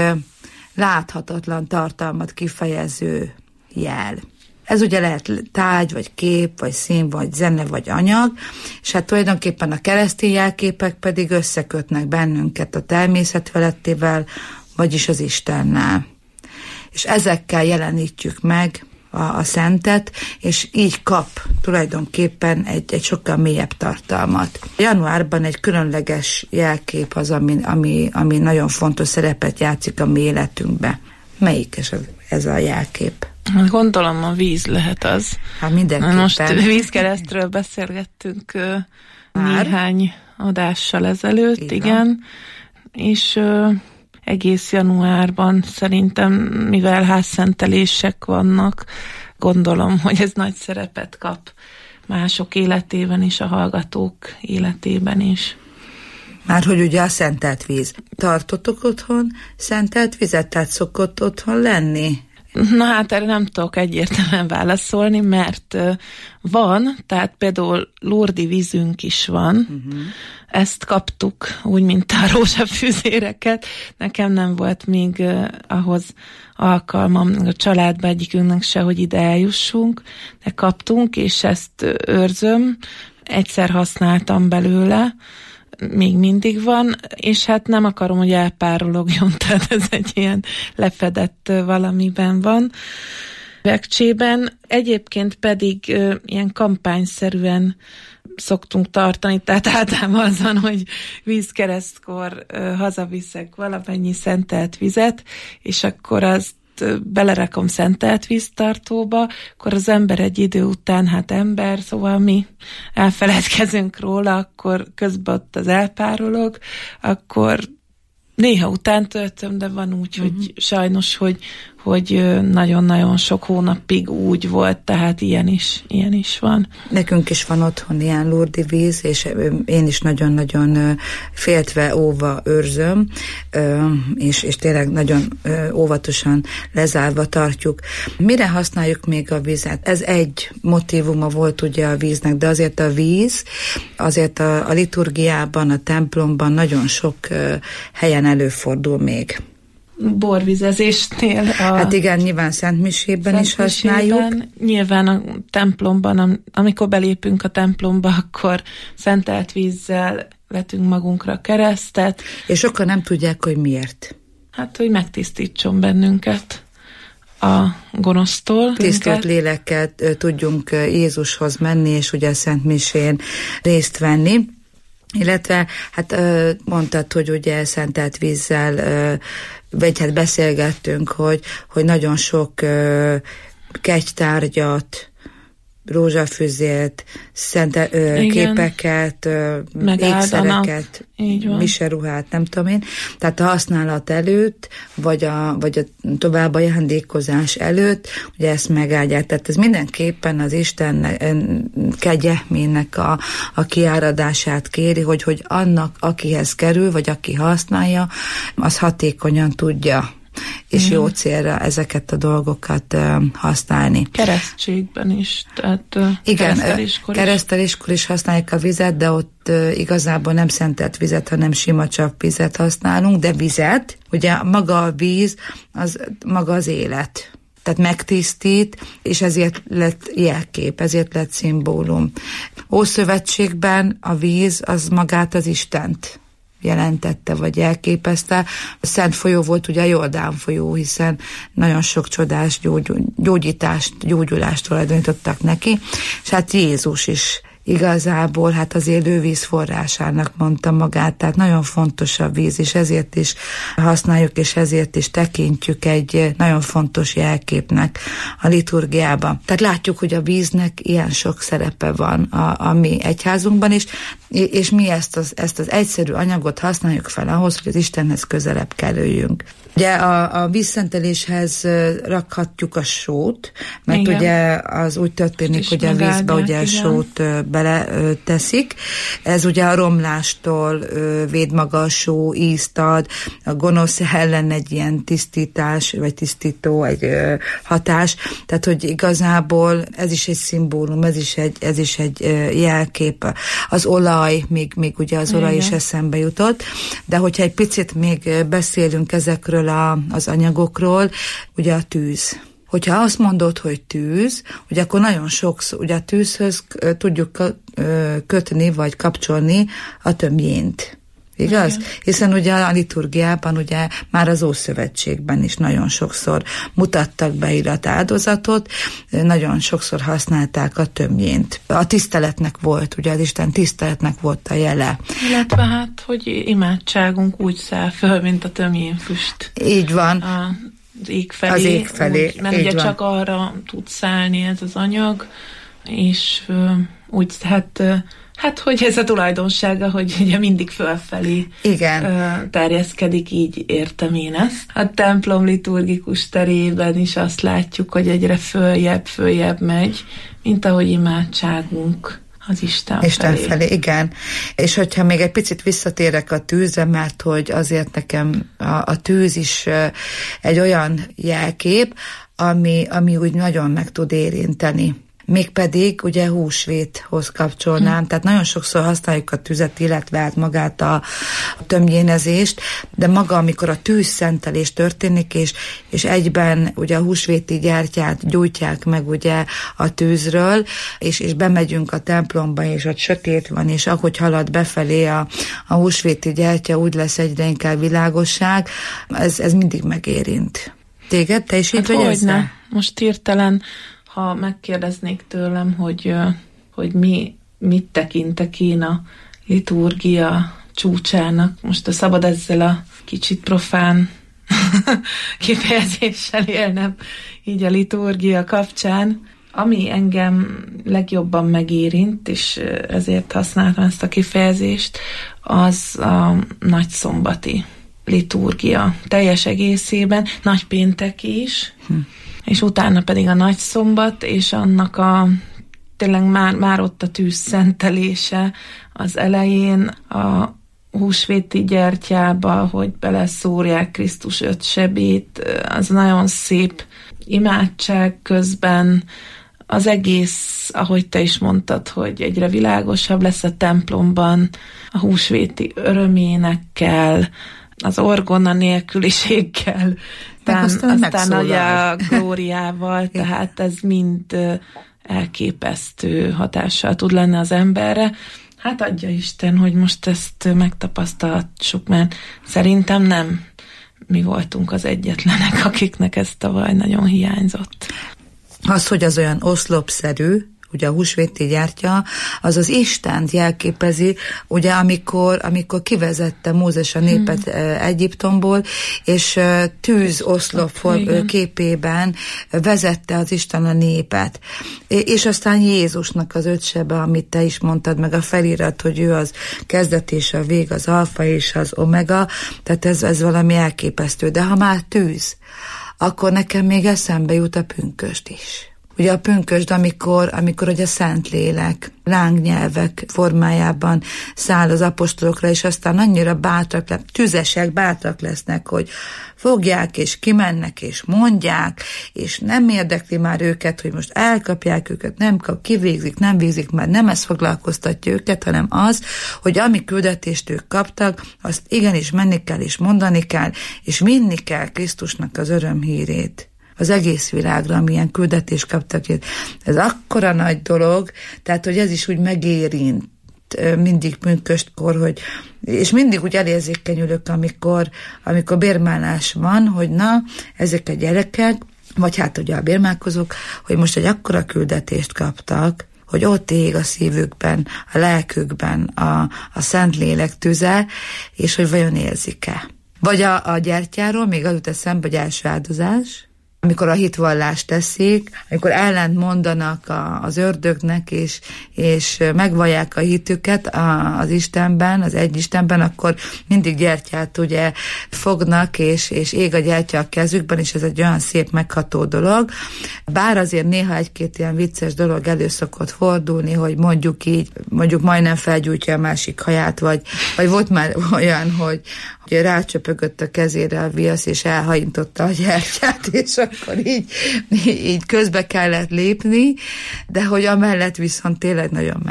láthatatlan tartalmat kifejező jel. Ez ugye lehet tárgy, vagy kép, vagy szín, vagy zene, vagy anyag, és hát tulajdonképpen a keresztény jelképek pedig összekötnek bennünket a természet felettével, vagyis az Istennel. És ezekkel jelenítjük meg a szentet, és így kap tulajdonképpen egy sokkal mélyebb tartalmat. Januárban egy különleges jelkép az, ami nagyon fontos szerepet játszik a mi életünkbe. Melyik ez a jelkép? Gondolom a víz lehet az. Hát mindenképpen. Most vízkeresztről beszélgettünk néhány adással ezelőtt, igen. És egész januárban szerintem, mivel házszentelések vannak, gondolom, hogy ez nagy szerepet kap mások életében is, a hallgatók életében is. Már hogy ugye a szentelt víz. Tartotok otthon szentelt vizet, tehát szokott otthon lenni? Na hát erre nem tudok egyértelműen válaszolni, mert van, tehát például lurdi vízünk is van. Ezt kaptuk, úgy, mint a rózsafűzéreket. Nekem nem volt még ahhoz alkalmam a családba egyikünknek se, hogy ide eljussunk, de kaptunk, és ezt őrzöm. Egyszer használtam belőle, még mindig van, és hát nem akarom, hogy elpárologjon, tehát ez egy ilyen lefedett valamiben van. Vekcsében. Egyébként pedig ilyen kampányszerűen szoktunk tartani, tehát általában az van, hogy vízkeresztkor hazaviszek valamennyi szentelt vizet, és akkor azt belerakom szentelt víztartóba, akkor az ember egy idő után, hát ember, szóval mi elfeledkezünk róla, akkor közben ott az elpárolog, akkor néha után töltöm, de van úgy, hogy sajnos, hogy nagyon-nagyon sok hónapig úgy volt, tehát ilyen is van. Nekünk is van otthon ilyen lurdi víz, és én is nagyon-nagyon féltve, óva őrzöm, és tényleg nagyon óvatosan lezárva tartjuk. Mire használjuk még a vizet? Ez egy motívuma volt ugye a víznek, de azért a víz, azért a liturgiában, a templomban nagyon sok helyen előfordul még. Borvizezésnél. Hát igen, nyilván Szentmisében is használjuk. Nyilván a templomban, amikor belépünk a templomba, akkor szentelt vízzel vetünk magunkra keresztet. És sokan nem tudják, hogy miért. Hát, hogy megtisztítson bennünket a gonosztól. Tisztelt lélekkel tudjunk Jézushoz menni, és ugye a Szentmisén részt venni. Illetve, hát mondtad, hogy ugye szentelt vízzel, vagy hát beszélgettünk, hogy nagyon sok kegytárgyat, rózsafüzért, képeket, ékszereket, miseruhát, nem tudom én. Tehát a használat előtt, vagy a tovább ajándékozás előtt, ugye ezt megáldják. Tehát ez mindenképpen az Isten kegyelmének a kiáradását kéri, hogy annak, akihez kerül, vagy aki használja, az hatékonyan tudja és jó célra ezeket a dolgokat használni. Keresztségben is, tehát igen, kereszteléskor is használjuk a vizet, de ott igazából nem szentelt vizet, hanem sima csapvizet használunk, de vizet, ugye maga a víz, az maga az élet. Tehát megtisztít, és ezért lett jelkép, ezért lett szimbólum. Ószövetségben a víz az magát az Istent jelentette, vagy elképezte. A Szent folyó volt ugye a Jordán folyó, hiszen nagyon sok csodás gyógyulást tulajdonítottak neki, és hát Jézus is igazából hát az élő víz forrásának mondta magát, tehát nagyon fontos a víz, és ezért is használjuk, és ezért is tekintjük egy nagyon fontos jelképnek a liturgiában. Tehát látjuk, hogy a víznek ilyen sok szerepe van a mi egyházunkban is, és mi ezt az egyszerű anyagot használjuk fel ahhoz, hogy az Istenhez közelebb kerüljünk. Ugye a vízszenteléshez rakhatjuk a sót, mert igen, ugye az úgy történik, hogy a vízbe ugye sót bele teszik. Ez ugye a romlástól véd maga a só, ízt ad, a gonosz ellen egy ilyen tisztítás, vagy tisztító egy hatás. Tehát, hogy igazából ez is egy szimbólum, ez is egy jelkép. Az olaj, még ugye az olaj is eszembe jutott, de hogyha egy picit még beszélünk ezekről az anyagokról, ugye a tűz. Hogyha azt mondod, hogy tűz, ugye akkor nagyon sokszor, ugye a tűzhöz tudjuk kötni, vagy kapcsolni a tömjént. Igaz? Igen. Hiszen ugye a liturgiában, ugye már az Ószövetségben is nagyon sokszor mutattak beirat áldozatot, nagyon sokszor használták a tömjént. A tiszteletnek volt, ugye az Isten tiszteletnek volt a jele. Illetve hát, hogy imádságunk úgy száll föl, mint a tömjénfüst. Így van. Az ég felé. Úgy, mert ugye van, csak arra tud szállni ez az anyag, és úgy hát, hogy ez a tulajdonsága, hogy ugye mindig fölfelé terjeszkedik, így értem én ezt. A templom liturgikus terében is azt látjuk, hogy egyre följebb megy, mint ahogy imádságunk az Isten felé. Igen. És hogyha még egy picit visszatérek a tűzre, mert hogy azért nekem a tűz is egy olyan jelkép, ami úgy nagyon meg tud érinteni. Mégpedig ugye húsvéthoz kapcsolnám, tehát nagyon sokszor használjuk a tüzet, illetve hát magát a tömjénezést, de maga, amikor a tűzszentelés történik, és egyben ugye a húsvéti gyertyát gyújtják meg ugye a tűzről, és bemegyünk a templomba, és ott sötét van, és ahogy halad befelé a húsvéti gyertya, úgy lesz egyre inkább világosság, ez mindig megérint. Téged? Te is így vagy ezzel? Most hirtelen, ha megkérdeznék tőlem, hogy mit tekintek én a liturgia csúcsának, most a szabad ezzel a kicsit profán kifejezéssel élnem így a liturgia kapcsán, ami engem legjobban megérint, és ezért használtam ezt a kifejezést, az a nagyszombati liturgia teljes egészében, nagypéntek is, és utána pedig a nagyszombat, és annak tényleg már ott a tűzszentelése az elején, a húsvéti gyertyába, hogy beleszórják Krisztus 5 sebét, az nagyon szép imádság közben, az egész, ahogy te is mondtad, hogy egyre világosabb lesz a templomban, a húsvéti öröménekkel, az orgona nélküliséggel, aztán a glóriával, tehát ez mind elképesztő hatással tud lenni az emberre. Hát adja Isten, hogy most ezt megtapasztalhassuk, mert szerintem nem mi voltunk az egyetlenek, akiknek ez tavaly nagyon hiányzott. Az, hogy az olyan oszlopszerű, ugye a húsvéti gyertya, az az Istent jelképezi, ugye amikor kivezette Mózes a népet Egyiptomból, és tűzoszlop képében vezette az Isten a népet. És aztán Jézusnak az 5 sebe, amit te is mondtad, meg a felirat, hogy ő az kezdet és a vég, az alfa és az omega, tehát ez valami elképesztő. De ha már tűz, akkor nekem még eszembe jut a pünkösd is. Ugye a pünkösd, amikor ugye a Szentlélek lángnyelvek formájában száll az apostolokra, és aztán annyira bátrak, tüzesek, bátrak lesznek, hogy fogják, és kimennek, és mondják, és nem érdekli már őket, hogy most elkapják őket, kivégzik, nem végzik, már nem ez foglalkoztatja őket, hanem az, hogy ami küldetést ők kaptak, azt igenis menni kell, és mondani kell, és vinni kell Krisztusnak az örömhírét az egész világra, amilyen küldetést kaptak. Ez akkora nagy dolog, tehát, hogy ez is úgy megérint mindig pünköstkor, és mindig úgy elérzékenyülök, amikor bérmálás van, hogy na, ezek a gyerekek, vagy hát ugye a bérmálkozók, hogy most egy akkora küldetést kaptak, hogy ott ég a szívükben, a lelkükben a Szentlélek tüze, és hogy vajon érzik-e. Vagy a gyertyáról még az jut eszembe, hogy első áldozás, amikor a hitvallást teszik, amikor ellent mondanak az ördögnek, és megvallják a hitüket az Istenben, az egy Istenben, akkor mindig gyertyát ugye fognak, és ég a gyertya a kezükben, és ez egy olyan szép, megható dolog. Bár azért néha egy-két ilyen vicces dolog elő szokott fordulni, hogy mondjuk majdnem felgyújtja a másik haját, vagy volt már olyan, hogy rácsöpögött a kezére a viasz, és elhajintotta a gyertyát, és akkor így közbe kellett lépni, de hogy amellett viszont tényleg nagyon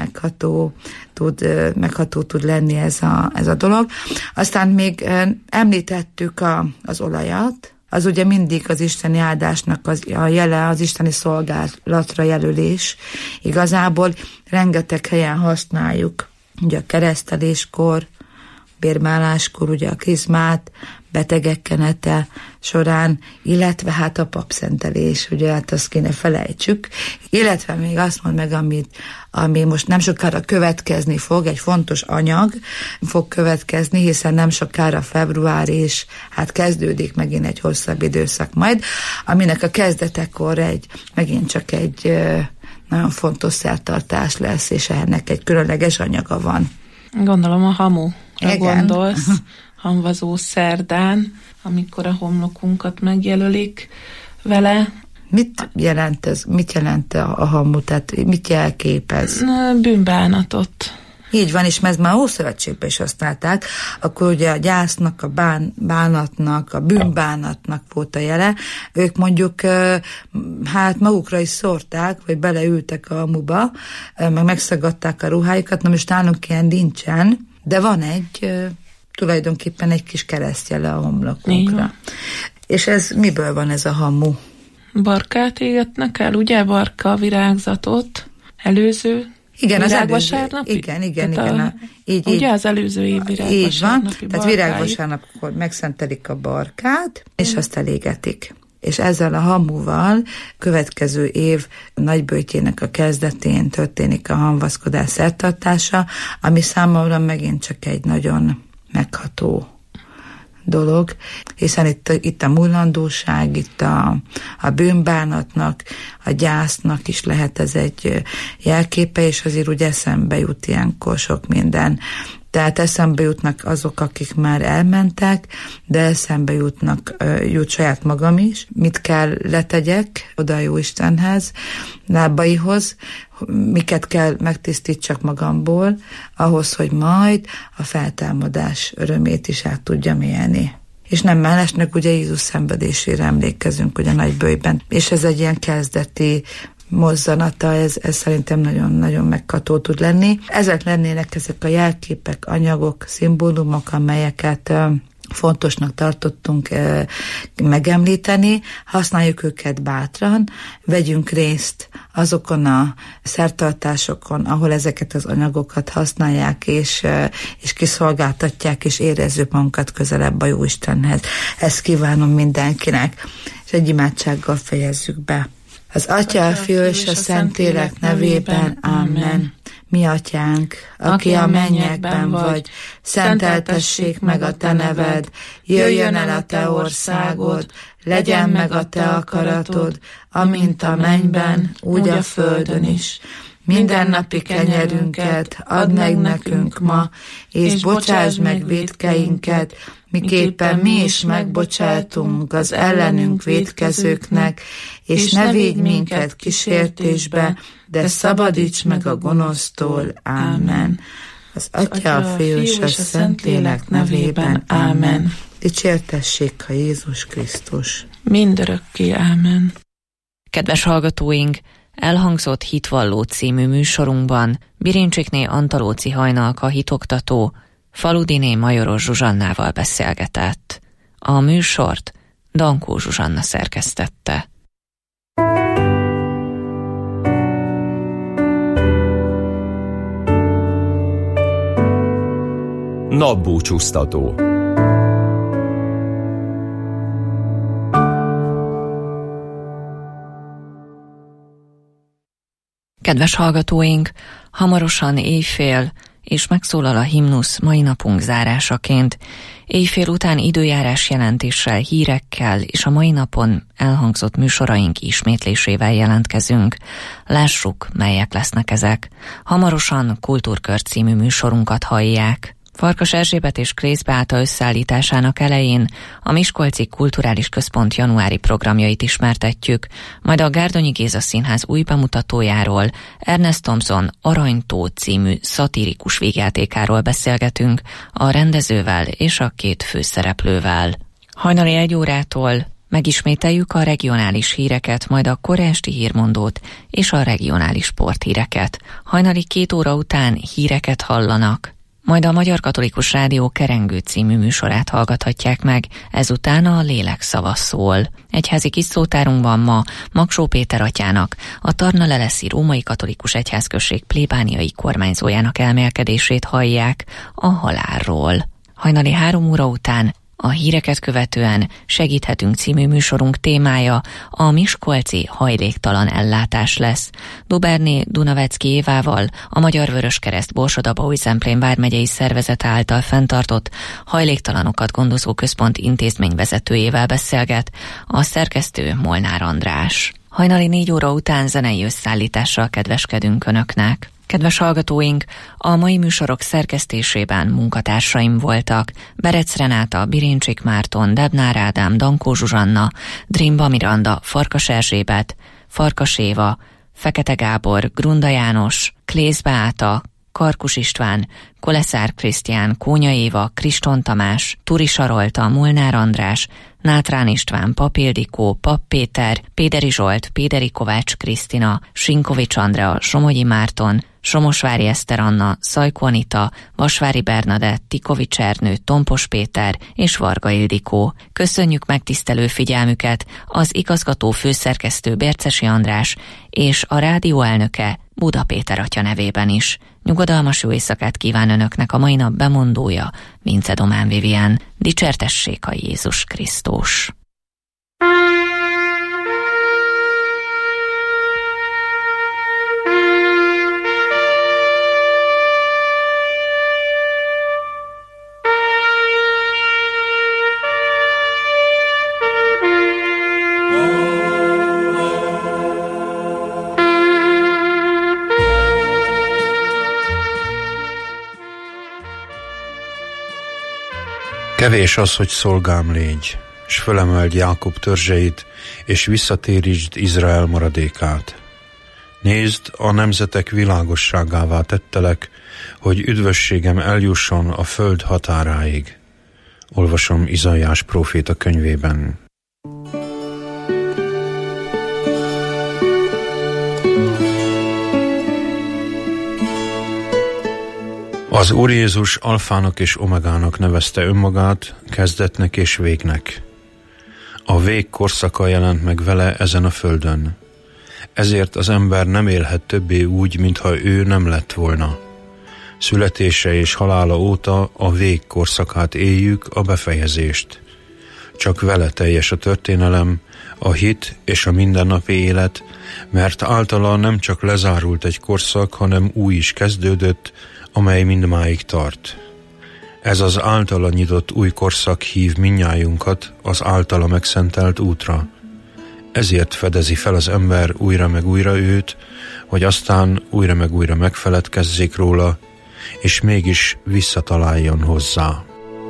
megható tud lenni ez a dolog. Aztán még említettük az olajat, az ugye mindig az isteni áldásnak a jele, az isteni szolgálatra jelölés. Igazából rengeteg helyen használjuk, ugye a kereszteléskor, bérmáláskor, ugye a krizmát, betegek kenete során, illetve hát a papszentelés, ugye hát azt kéne felejtsük, illetve még azt mond meg, ami most nem sokára következni fog, egy fontos anyag fog következni, hiszen nem sokára február, és hát kezdődik megint egy hosszabb időszak majd, aminek a kezdetekor megint csak egy nagyon fontos szertartás lesz, és ennek egy különleges anyaga van. Gondolom a hamura gondolsz, hamvazó szerdán, amikor a homlokunkat megjelölik vele. Mit jelent ez? Mit jelent a hamu? Tehát mit jelképez? Bűnbánatot Így van, és ezt már Ószövetségben is használták, akkor ugye a gyásznak, a bánatnak, a bűnbánatnak volt a jele. Ők mondjuk hát magukra is szórták, vagy beleültek a hamuba, meg megszagadták a ruhájukat, na most nálunk ilyen nincsen, de van tulajdonképpen egy kis keresztjele a homlokunkra. És ez miből van ez a hamu? Barkát égetnek el, ugye? Barka virágzatot, előző virágvasárnapi? Igen. Így, ugye az előző év virágvasárnapi. Így van, tehát virágvasárnapkor megszentelik a barkát, és azt elégetik. És ezzel a hamuval következő év nagyböjtjének a kezdetén történik a hamvaszkodás szertartása, ami számomra megint csak egy nagyon megható dolog, hiszen itt a mullandóság, itt a bűnbánatnak, a gyásznak is lehet ez egy jelképe, és azért úgy eszembe jut ilyenkor sok minden. Tehát eszembe jutnak azok, akik már elmentek, de eszembe jut saját magam is, mit kell letegyek oda a Jóistenhez, lábaihoz, miket kell megtisztítsak magamból, ahhoz, hogy majd a feltámadás örömét is át tudjam élni. És nem mellesnek ugye Jézus szenvedésére emlékezünk ugye Nagyböjben, és ez egy ilyen kezdeti mozzanata, ez szerintem nagyon-nagyon megható tud lenni. Ezek lennének ezek a jelképek, anyagok, szimbólumok, amelyeket fontosnak tartottunk megemlíteni, használjuk őket bátran, vegyünk részt azokon a szertartásokon, ahol ezeket az anyagokat használják, és kiszolgáltatják, és érezzük magunkat közelebb a Jóistenhez. Ezt kívánom mindenkinek, és egy imádsággal fejezzük be. Az Atya, a Fiú és a Szentlélek nevében, Amen. Mi Atyánk, aki a mennyekben vagy, szenteltessék meg a te neved, jöjjön el a te országod, legyen meg a te akaratod, amint a mennyben, úgy a földön is. Mindennapi kenyerünket add meg nekünk ma, és bocsásd meg vétkeinket, miképpen mi is megbocsátunk az ellenünk vétkezőknek, és ne védj minket kísértésbe, de szabadíts meg a gonosztól. Ámen. Az Atya, a Fiú és a Szentlélek nevében. Ámen. Dicsértessék a Jézus Krisztus. Mindörökké. Ámen. Kedves hallgatóink, elhangzott Hitvalló című műsorunkban Birincsikné Antalóci Hajnalka hitoktató Faludiné Majoros Zsuzsannával beszélgetett. A műsort Dankó Zsuzsanna szerkesztette. Napbúcsúztató. Kedves hallgatóink, hamarosan éjfél, és megszólal a himnusz mai napunk zárásaként. Éjfél után időjárás jelentéssel, hírekkel és a mai napon elhangzott műsoraink ismétlésével jelentkezünk. Lássuk, melyek lesznek ezek. Hamarosan Kultúrkör című műsorunkat hallják. Farkas Erzsébet és Krész Beáta összeállításának elején a Miskolci Kulturális Központ januári programjait ismertetjük, majd a Gárdonyi Géza Színház új bemutatójáról, Ernest Thompson Aranytó című szatirikus vígjátékáról beszélgetünk a rendezővel és a két főszereplővel. Hajnali 1 órától megismételjük a regionális híreket, majd a kora esti hírmondót és a regionális sporthíreket. Hajnali 2 óra után híreket hallanak, majd a Magyar Katolikus Rádió Kerengő című műsorát hallgathatják meg, ezután a Lélek szava szól. Egyházi kis szótárunkban ma Magsó Péter atyának, a Tarna-Leleszi Római Katolikus Egyházközség plébániai kormányzójának elmélkedését hallják a halálról. Hajnali 3 óra után a híreket követően Segíthetünk című műsorunk témája a miskolci hajléktalan ellátás lesz. Duberné Dunavecki Évával, a Magyar Vöröskereszt Borsod-Abaúj-Zemplén vármegyei szervezet által fenntartott hajléktalanokat gondozó központ intézményvezetőjével beszélget a szerkesztő Molnár András. Hajnali 4 óra után zenei összeállítással kedveskedünk Önöknek. Kedves hallgatóink, a mai műsorok szerkesztésében munkatársaim voltak: Berec Renáta, Birincsik Márton, Debnár Ádám, Dankó Zsuzsanna, Drimba Miranda, Farkas Erzsébet, Farkas Éva, Fekete Gábor, Grunda János, Klész Beáta, Karkus István, Koleszár Krisztián, Kónya Éva, Kriston Tamás, Turi Sarolta, Molnár András, Nátrán István, Pap Ildikó, Pap Péter, Péderi Zsolt, Péderi Kovács Krisztina, Sinkovics Andrea, Somogyi Márton, Somosvári Eszter Anna, Szajko Anita, Vasvári Bernadett, Tikovics Ernő, Tompos Péter és Varga Ildikó. Köszönjük megtisztelő figyelmüket az igazgató főszerkesztő Bércesi András és a rádió elnöke Buda Péter atya nevében is. Nyugodalmas jó éjszakát kíván önöknek a mai nap bemondója, Vince Domán Vivien. Dicsértessék a Jézus Krisztus! Kevés az, hogy szolgám légy, s fölemeld Jákob törzseit, és visszatérítsd Izrael maradékát. Nézd, a nemzetek világosságává tettelek, hogy üdvösségem eljusson a föld határáig. Olvasom Izaiás próféta könyvében. Az Úr Jézus alfának és omegának nevezte önmagát, kezdetnek és végnek. A vég korszaka jelent meg vele ezen a földön. Ezért az ember nem élhet többé úgy, mintha ő nem lett volna. Születése és halála óta a vég korszakát éljük, a befejezést. Csak vele teljes a történelem, a hit és a mindennapi élet, mert általa nem csak lezárult egy korszak, hanem új is kezdődött, amely mindmáig tart. Ez az általa nyitott új korszak hív mindnyájunkat az általa megszentelt útra. Ezért fedezi fel az ember újra meg újra őt, hogy aztán újra meg újra megfeledkezzék róla, és mégis visszataláljon hozzá.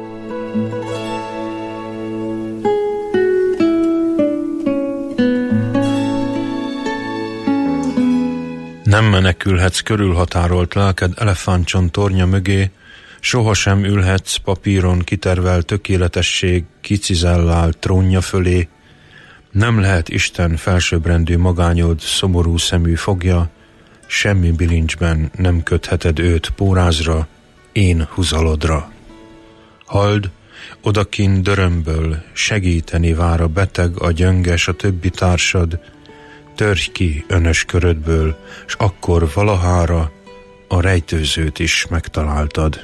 Nem menekülhetsz körülhatárolt lelked elefántcsont tornya mögé, sohasem ülhetsz papíron kitervelt tökéletesség kicizellált trónja fölé, nem lehet Isten felsőbbrendű magányod szomorú szemű fogja, semmi bilincsben nem kötheted őt pórázra, én húzalodra. Halld, odakin dörömből segíteni vár a beteg, a gyönges, a többi társad, törj ki önös körödből, s akkor valahára a rejtőzőt is megtaláltad.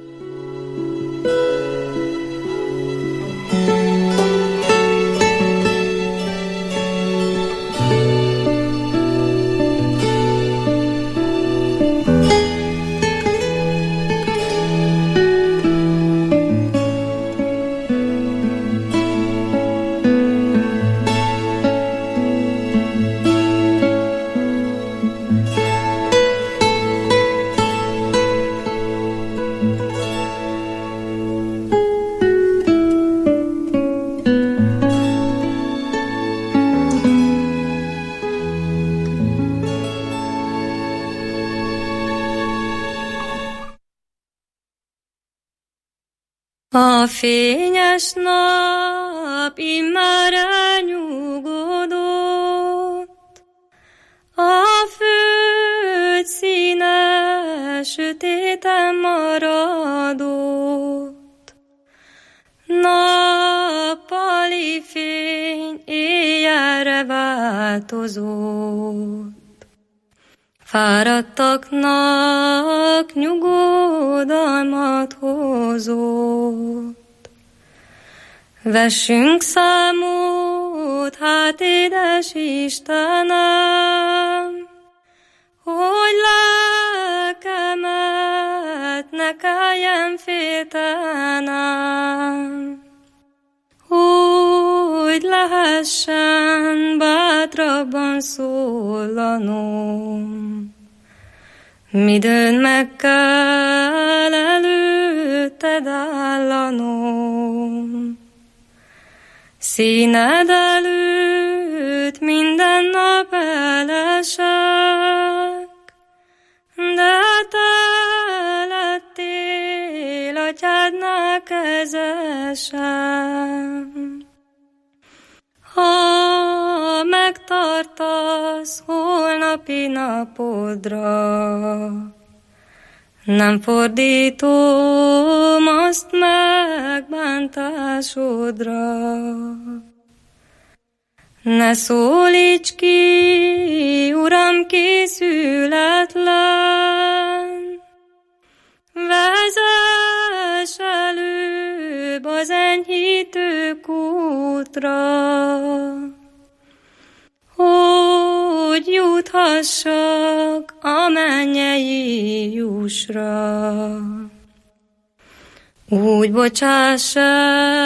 A fényes nap immár elnyugodott, a föld színe sötéten maradott. Nappali fény éjjelre változott, fáradtaknak nyugodalmat hozott. Vessünk számot, hát édes Istenem, hogy lelkemet ne kelljen féltenem, hogy lehessen bátrabban szólanom. Midőn meg kell előtted állanom, színed előtt minden nap elesek, de te vezessem. Ha megtartasz holnapi napodra, nem fordítom azt megbántásodra. Ne szólíts ki, Uram, készületlen, vezess előbb az enyhítő kútra, hogy juthassak a mennyei jussra. Úgy bocsáss el